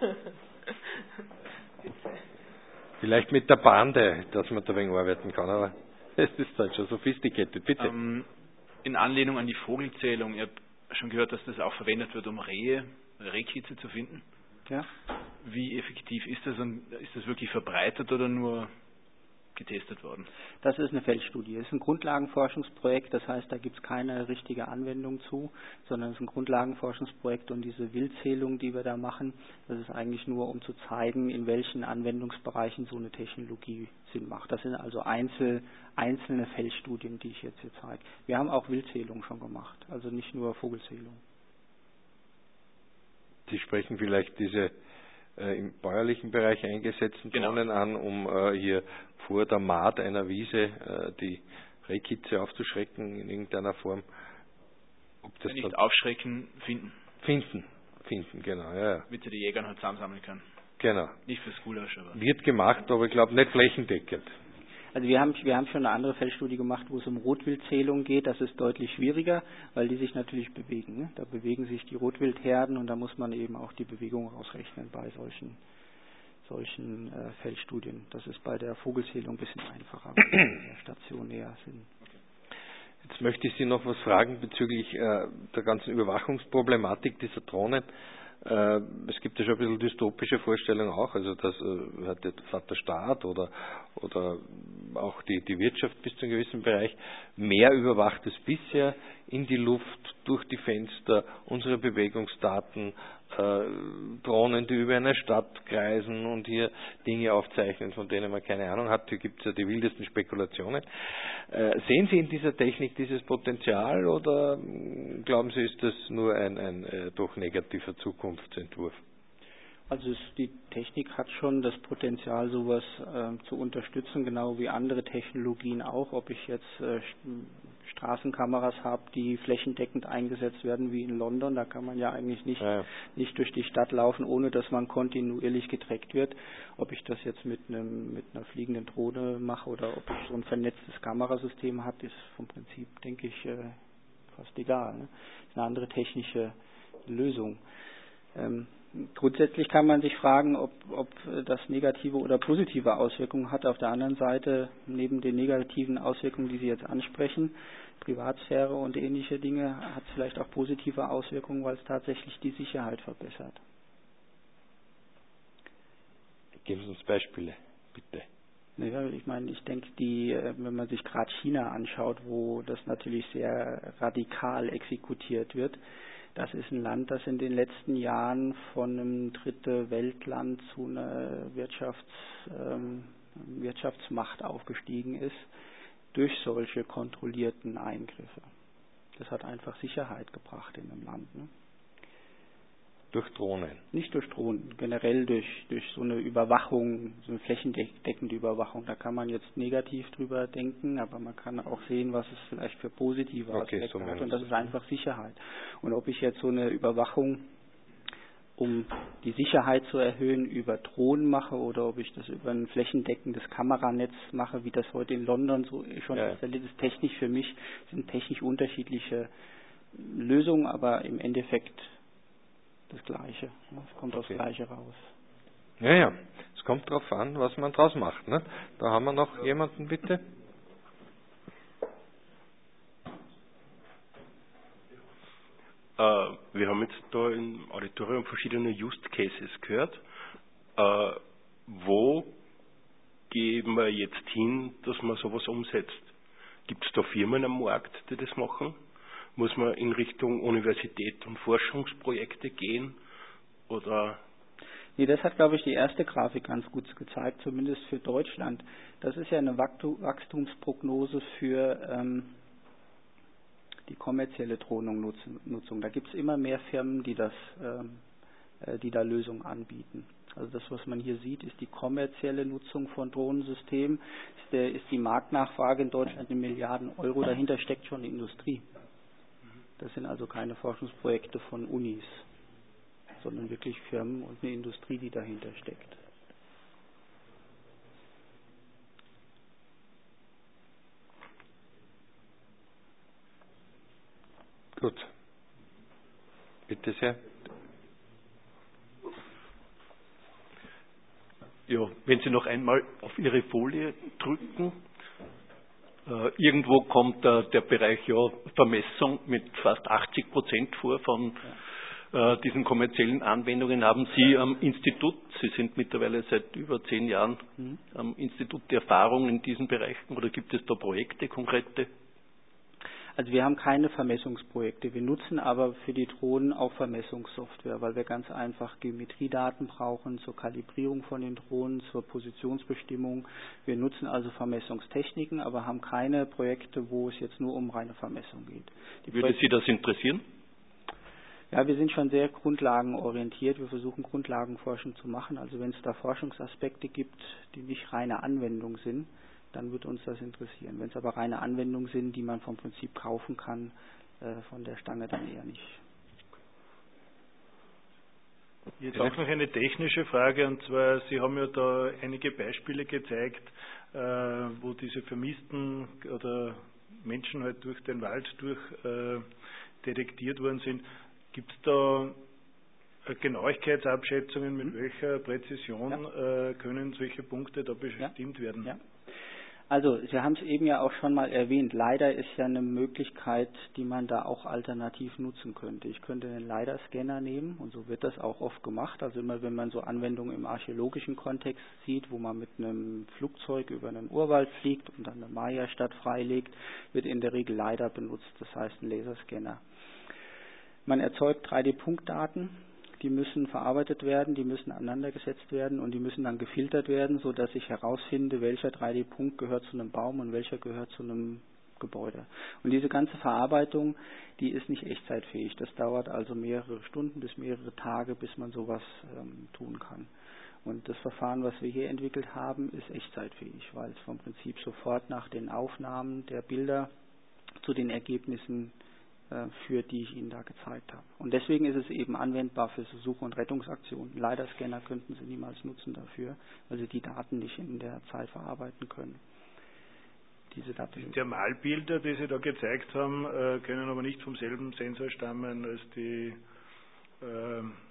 Vielleicht mit der Bande, dass man da ein wenig arbeiten kann, aber es ist halt schon sophisticated. Bitte. Ähm, in Anlehnung an die Vogelzählung, ich habe schon gehört, dass das auch verwendet wird, um Rehe, Rehkitze zu finden. Ja. Wie effektiv ist das und ist das wirklich verbreitet oder nur getestet worden? Das ist eine Feldstudie. Es ist ein Grundlagenforschungsprojekt, das heißt, da gibt es keine richtige Anwendung zu, sondern es ist ein Grundlagenforschungsprojekt und diese Wildzählung, die wir da machen, das ist eigentlich nur, um zu zeigen, in welchen Anwendungsbereichen so eine Technologie Sinn macht. Das sind also einzel, einzelne Feldstudien, die ich jetzt hier zeige. Wir haben auch Wildzählung schon gemacht, also nicht nur Vogelzählung. Sie sprechen vielleicht diese im bäuerlichen Bereich eingesetzten Drohnen genau. an, um äh, hier vor der Mahd einer Wiese äh, die Rehkitze aufzuschrecken in irgendeiner Form. Ob das nicht aufschrecken, finden. Finden, finden, genau. Ja, ja. Damit sie die Jäger halt zusammensammeln können. Genau. Nicht fürs Gulasch, aber. Wird gemacht, aber ich glaube nicht flächendeckend. Also wir haben, wir haben schon eine andere Feldstudie gemacht, wo es um Rotwildzählung geht. Das ist deutlich schwieriger, weil die sich natürlich bewegen. Ne? Da bewegen sich die Rotwildherden und da muss man eben auch die Bewegung ausrechnen bei solchen, solchen äh, Feldstudien. Das ist bei der Vogelzählung ein bisschen einfacher, weil die stationär sind. Jetzt möchte ich Sie noch was fragen bezüglich äh, der ganzen Überwachungsproblematik dieser Drohnen. Äh, es gibt ja schon ein bisschen dystopische Vorstellungen auch, also dass äh, hat der Vater Staat oder, oder auch die, die Wirtschaft bis zu einem gewissen Bereich mehr überwacht als bisher in die Luft, durch die Fenster, unsere Bewegungsdaten, äh, Drohnen, die über eine Stadt kreisen und hier Dinge aufzeichnen, von denen man keine Ahnung hat. Hier gibt es ja die wildesten Spekulationen. Äh, sehen Sie in dieser Technik dieses Potenzial oder mh, glauben Sie, ist das nur ein, ein äh, doch negativer Zukunftsentwurf? Also es, die Technik hat schon das Potenzial, sowas äh, zu unterstützen, genau wie andere Technologien auch. Ob ich jetzt äh, Straßenkameras habe, die flächendeckend eingesetzt werden, wie in London, da kann man ja eigentlich nicht, ja. nicht durch die Stadt laufen, ohne dass man kontinuierlich getrackt wird. Ob ich das jetzt mit einem mit einer fliegenden Drohne mache oder ob ich so ein vernetztes Kamerasystem habe, ist vom Prinzip, denke ich, äh, fast egal. Ne? Ist eine andere technische Lösung. Ähm, grundsätzlich kann man sich fragen, ob, ob das negative oder positive Auswirkungen hat. Auf der anderen Seite, neben den negativen Auswirkungen, die Sie jetzt ansprechen, Privatsphäre und ähnliche Dinge, hat es vielleicht auch positive Auswirkungen, weil es tatsächlich die Sicherheit verbessert. Geben Sie uns Beispiele, bitte. Ja, ich meine, ich denke, die, wenn man sich gerade China anschaut, wo das natürlich sehr radikal exekutiert wird, das ist ein Land, das in den letzten Jahren von einem dritte Weltland zu einer Wirtschafts, ähm, Wirtschaftsmacht aufgestiegen ist, durch solche kontrollierten Eingriffe. Das hat einfach Sicherheit gebracht in einem Land. Ne? Durch Drohnen? Nicht durch Drohnen, generell durch, durch so eine Überwachung, so eine flächendeckende Überwachung. Da kann man jetzt negativ drüber denken, aber man kann auch sehen, was es vielleicht für positive Aspekte okay, so hat. Und das ist einfach Sicherheit. Und ob ich jetzt so eine Überwachung, um die Sicherheit zu erhöhen, über Drohnen mache oder ob ich das über ein flächendeckendes Kameranetz mache, wie das heute in London so schon ja. installiert ist, technisch für mich, sind technisch unterschiedliche Lösungen, aber im Endeffekt das Gleiche. Es kommt okay. aufs Gleiche raus. Ja, ja. Es kommt darauf an, was man draus macht. Ne? Da haben wir noch jemanden, bitte. Äh, wir haben jetzt da im Auditorium verschiedene Use Cases gehört. Äh, wo gehen wir jetzt hin, dass man sowas umsetzt? Gibt es da Firmen am Markt, die das machen? Muss man in Richtung Universität und Forschungsprojekte gehen? Oder? Nee, das hat, glaube ich, die erste Grafik ganz gut gezeigt, zumindest für Deutschland. Das ist ja eine Wachstumsprognose für ähm, die kommerzielle Drohnennutzung. Da gibt es immer mehr Firmen, die, das, ähm, äh, die da Lösungen anbieten. Also das, was man hier sieht, ist die kommerzielle Nutzung von Drohnensystemen. Ist, der, ist die Marktnachfrage in Deutschland in Milliarden Euro. Dahinter steckt schon die Industrie. Das sind also keine Forschungsprojekte von Unis, sondern wirklich Firmen und eine Industrie, die dahinter steckt. Gut. Bitte sehr. Ja, wenn Sie noch einmal auf Ihre Folie drücken. Äh, irgendwo kommt äh, der Bereich ja, Vermessung mit fast achtzig Prozent vor von äh, diesen kommerziellen Anwendungen. Haben Sie am Institut, Sie sind mittlerweile seit über zehn Jahren mhm. am Institut die Erfahrung in diesen Bereichen oder gibt es da Projekte, konkrete? Also wir haben keine Vermessungsprojekte. Wir nutzen aber für die Drohnen auch Vermessungssoftware, weil wir ganz einfach Geometriedaten brauchen zur Kalibrierung von den Drohnen, zur Positionsbestimmung. Wir nutzen also Vermessungstechniken, aber haben keine Projekte, wo es jetzt nur um reine Vermessung geht. Die Würde Projekte, Sie das interessieren? Ja, wir sind schon sehr grundlagenorientiert. Wir versuchen Grundlagenforschung zu machen. Also wenn es da Forschungsaspekte gibt, die nicht reine Anwendung sind, dann wird uns das interessieren. Wenn es aber reine Anwendungen sind, die man vom Prinzip kaufen kann, äh, von der Stange dann eher nicht. Jetzt auch noch eine technische Frage, und zwar, Sie haben ja da einige Beispiele gezeigt, äh, wo diese vermissten oder Menschen halt durch den Wald durch äh, detektiert worden sind. Gibt es da Genauigkeitsabschätzungen, mit hm. welcher Präzision ja. äh, können solche Punkte da bestimmt ja. werden? Ja. Also, Sie haben es eben ja auch schon mal erwähnt. LiDAR ist ja eine Möglichkeit, die man da auch alternativ nutzen könnte. Ich könnte einen LiDAR-Scanner nehmen und so wird das auch oft gemacht. Also immer, wenn man so Anwendungen im archäologischen Kontext sieht, wo man mit einem Flugzeug über einen Urwald fliegt und dann eine Maya-Stadt freilegt, wird in der Regel LiDAR benutzt, das heißt ein Laserscanner. Man erzeugt drei D Punktdaten. Die müssen verarbeitet werden, die müssen aneinandergesetzt werden und die müssen dann gefiltert werden, sodass ich herausfinde, welcher drei D Punkt gehört zu einem Baum und welcher gehört zu einem Gebäude. Und diese ganze Verarbeitung, die ist nicht echtzeitfähig. Das dauert also mehrere Stunden bis mehrere Tage, bis man sowas ähm, tun kann. Und das Verfahren, was wir hier entwickelt haben, ist echtzeitfähig, weil es vom Prinzip sofort nach den Aufnahmen der Bilder zu den Ergebnissen führt, die ich Ihnen da gezeigt habe. Und deswegen ist es eben anwendbar für so Such- und Rettungsaktionen. LiDAR-Scanner könnten Sie niemals nutzen dafür, weil Sie die Daten nicht in der Zeit verarbeiten können. Diese Daten die Thermalbilder, die Sie da gezeigt haben, können aber nicht vom selben Sensor stammen als die äh,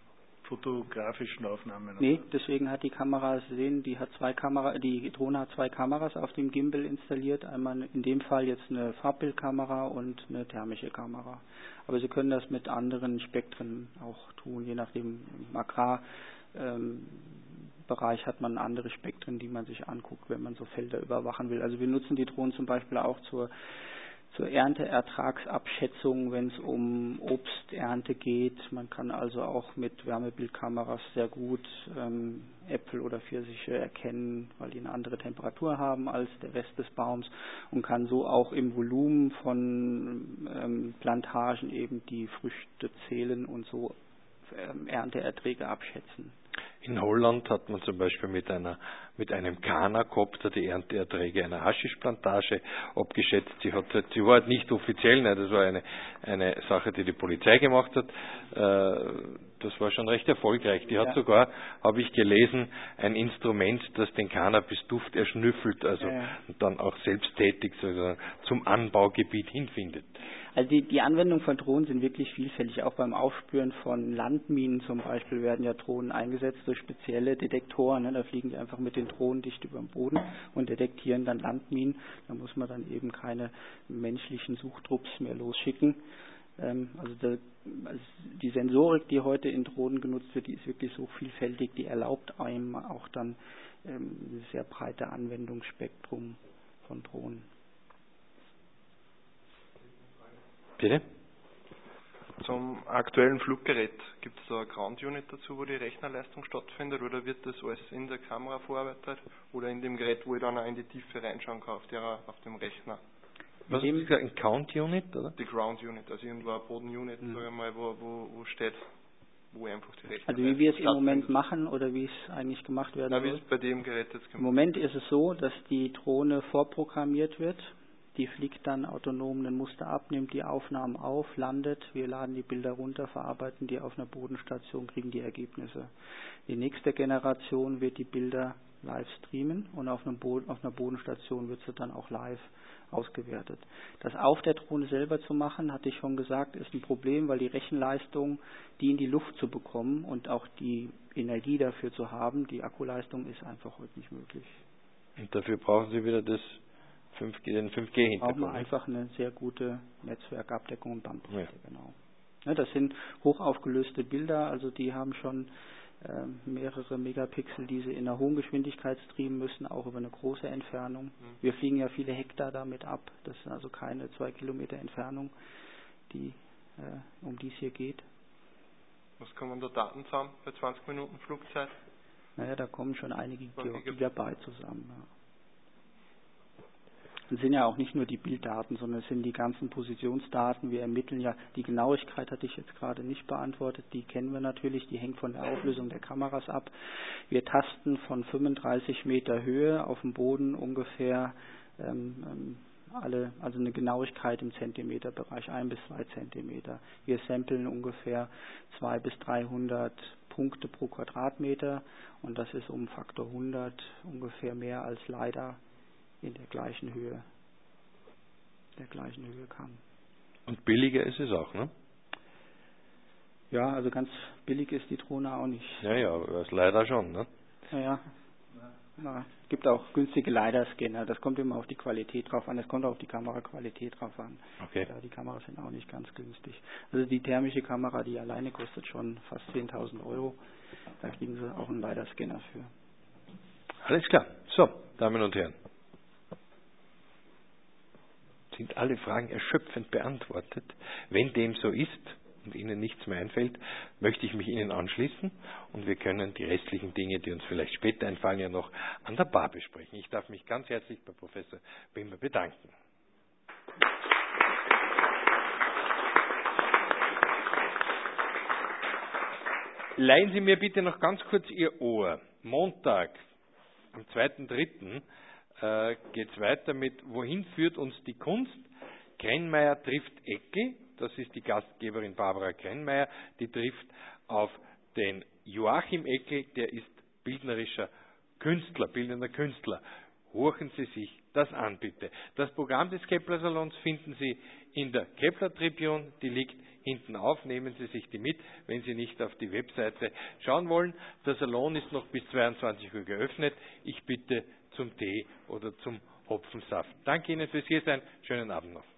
fotografischen Aufnahmen? Nee, deswegen hat die Kamera, Sie sehen, die hat zwei Kamera, die Drohne hat zwei Kameras auf dem Gimbal installiert. Einmal in dem Fall jetzt eine Farbbildkamera und eine thermische Kamera. Aber Sie können das mit anderen Spektren auch tun, je nachdem im Agrar. Ähm, Bereich hat man andere Spektren, die man sich anguckt, wenn man so Felder überwachen will. Also wir nutzen die Drohnen zum Beispiel auch zur, zur Ernteertragsabschätzung, wenn es um Obsternte geht. Man kann also auch mit Wärmebildkameras sehr gut ähm, Äpfel oder Pfirsiche erkennen, weil die eine andere Temperatur haben als der Rest des Baums und kann so auch im Volumen von ähm, Plantagen eben die Früchte zählen und so ähm, Ernteerträge abschätzen. In Holland hat man zum Beispiel mit einer mit einem Kana-Kopter die Ernteerträge einer Haschischplantage abgeschätzt. Sie, hat, sie war halt nicht offiziell, nein, das war eine, eine Sache, die die Polizei gemacht hat. Das war schon recht erfolgreich. Die hat ja. sogar, habe ich gelesen, ein Instrument, das den Cannabisduft erschnüffelt, also ja. und dann auch selbsttätig sozusagen zum Anbaugebiet hinfindet. Also die, die Anwendung von Drohnen sind wirklich vielfältig. Auch beim Aufspüren von Landminen zum Beispiel werden ja Drohnen eingesetzt durch spezielle Detektoren. Ne? Da fliegen die einfach mit den Drohnen dicht über den Boden und detektieren dann Landminen. Da muss man dann eben keine menschlichen Suchtrupps mehr losschicken. Ähm, also, der, also die Sensorik, die heute in Drohnen genutzt wird, die ist wirklich so vielfältig. Die erlaubt einem auch dann ähm, ein sehr breites Anwendungsspektrum von Drohnen. Bitte? Zum aktuellen Fluggerät, gibt es da eine Ground Unit dazu, wo die Rechnerleistung stattfindet, oder wird das alles in der Kamera verarbeitet oder in dem Gerät, wo ich dann auch in die Tiefe reinschauen kann, auf, der, auf dem Rechner? Was ist das, ein Count Unit, oder? Die Ground Unit, also irgendwo eine Boden Unit, mhm. sage ich mal, wo, wo, wo steht, wo einfach die Rechner. Also wie wir es im Moment machen oder wie es eigentlich gemacht werden Na, soll? wie es bei dem Gerät jetzt gemacht Im Moment ist es so, dass die Drohne vorprogrammiert wird. Die fliegt dann autonom ein Muster ab, nimmt die Aufnahmen auf, landet. Wir laden die Bilder runter, verarbeiten die auf einer Bodenstation, kriegen die Ergebnisse. Die nächste Generation wird die Bilder live streamen und auf, einem Boden, auf einer Bodenstation wird sie dann auch live ausgewertet. Das auf der Drohne selber zu machen, hatte ich schon gesagt, ist ein Problem, weil die Rechenleistung, die in die Luft zu bekommen und auch die Energie dafür zu haben, die Akkuleistung ist einfach heute nicht möglich. Und dafür brauchen Sie wieder das fünf G, den fünf G-Hintergrund. Brauchen wir einfach eine sehr gute Netzwerkabdeckung und Bandbreite, ja. genau. Ja, das sind hochaufgelöste Bilder, also die haben schon äh, mehrere Megapixel, die sie in einer hohen Geschwindigkeit streamen müssen, auch über eine große Entfernung. Mhm. Wir fliegen ja viele Hektar damit ab, das sind also keine zwei Kilometer Entfernung, die, äh, um die es hier geht. Was kommen da Daten zusammen bei zwanzig Minuten Flugzeit? Naja, da kommen schon einige Gigabyte zusammen. Ja. Es sind ja auch nicht nur die Bilddaten, sondern es sind die ganzen Positionsdaten. Wir ermitteln ja, die Genauigkeit hatte ich jetzt gerade nicht beantwortet, die kennen wir natürlich, die hängt von der Auflösung der Kameras ab. Wir tasten von fünfunddreißig Meter Höhe auf dem Boden ungefähr ähm, alle, also eine Genauigkeit im Zentimeterbereich, ein bis zwei Zentimeter. Wir samplen ungefähr zweihundert bis dreihundert Punkte pro Quadratmeter und das ist um Faktor hundert ungefähr mehr als LiDAR in der gleichen Höhe, der gleichen Höhe kann. Und billiger ist es auch, ne? Ja, also ganz billig ist die Drohne auch nicht. Ja, ja, das leider schon, ne? Naja, ja, es gibt auch günstige LiDAR-Scanner, das kommt immer auf die Qualität drauf an, es kommt auch auf die Kameraqualität drauf an. Okay. Ja, die Kameras sind auch nicht ganz günstig. Also die thermische Kamera, die alleine kostet schon fast zehntausend Euro, da kriegen Sie auch einen LiDAR-Scanner für. Alles klar. So, Damen und Herren. Sind alle Fragen erschöpfend beantwortet? Wenn dem so ist und Ihnen nichts mehr einfällt, möchte ich mich Ihnen anschließen und wir können die restlichen Dinge, die uns vielleicht später einfallen, ja noch an der Bar besprechen. Ich darf mich ganz herzlich bei Professor Bimber bedanken. Leihen Sie mir bitte noch ganz kurz Ihr Ohr. Montag, am zweiten dritten Äh, geht es weiter mit Wohin führt uns die Kunst? Krennmeier trifft Eckel, das ist die Gastgeberin Barbara Krennmeier, die trifft auf den Joachim Eckel, der ist bildnerischer Künstler, bildender Künstler. Horchen Sie sich das an, bitte. Das Programm des Kepler Salons finden Sie in der Kepler Tribune, die liegt hinten auf, nehmen Sie sich die mit, wenn Sie nicht auf die Webseite schauen wollen. Der Salon ist noch bis zweiundzwanzig Uhr geöffnet. Ich bitte zum Tee oder zum Hopfensaft. Danke Ihnen fürs Hiersein. Schönen Abend noch.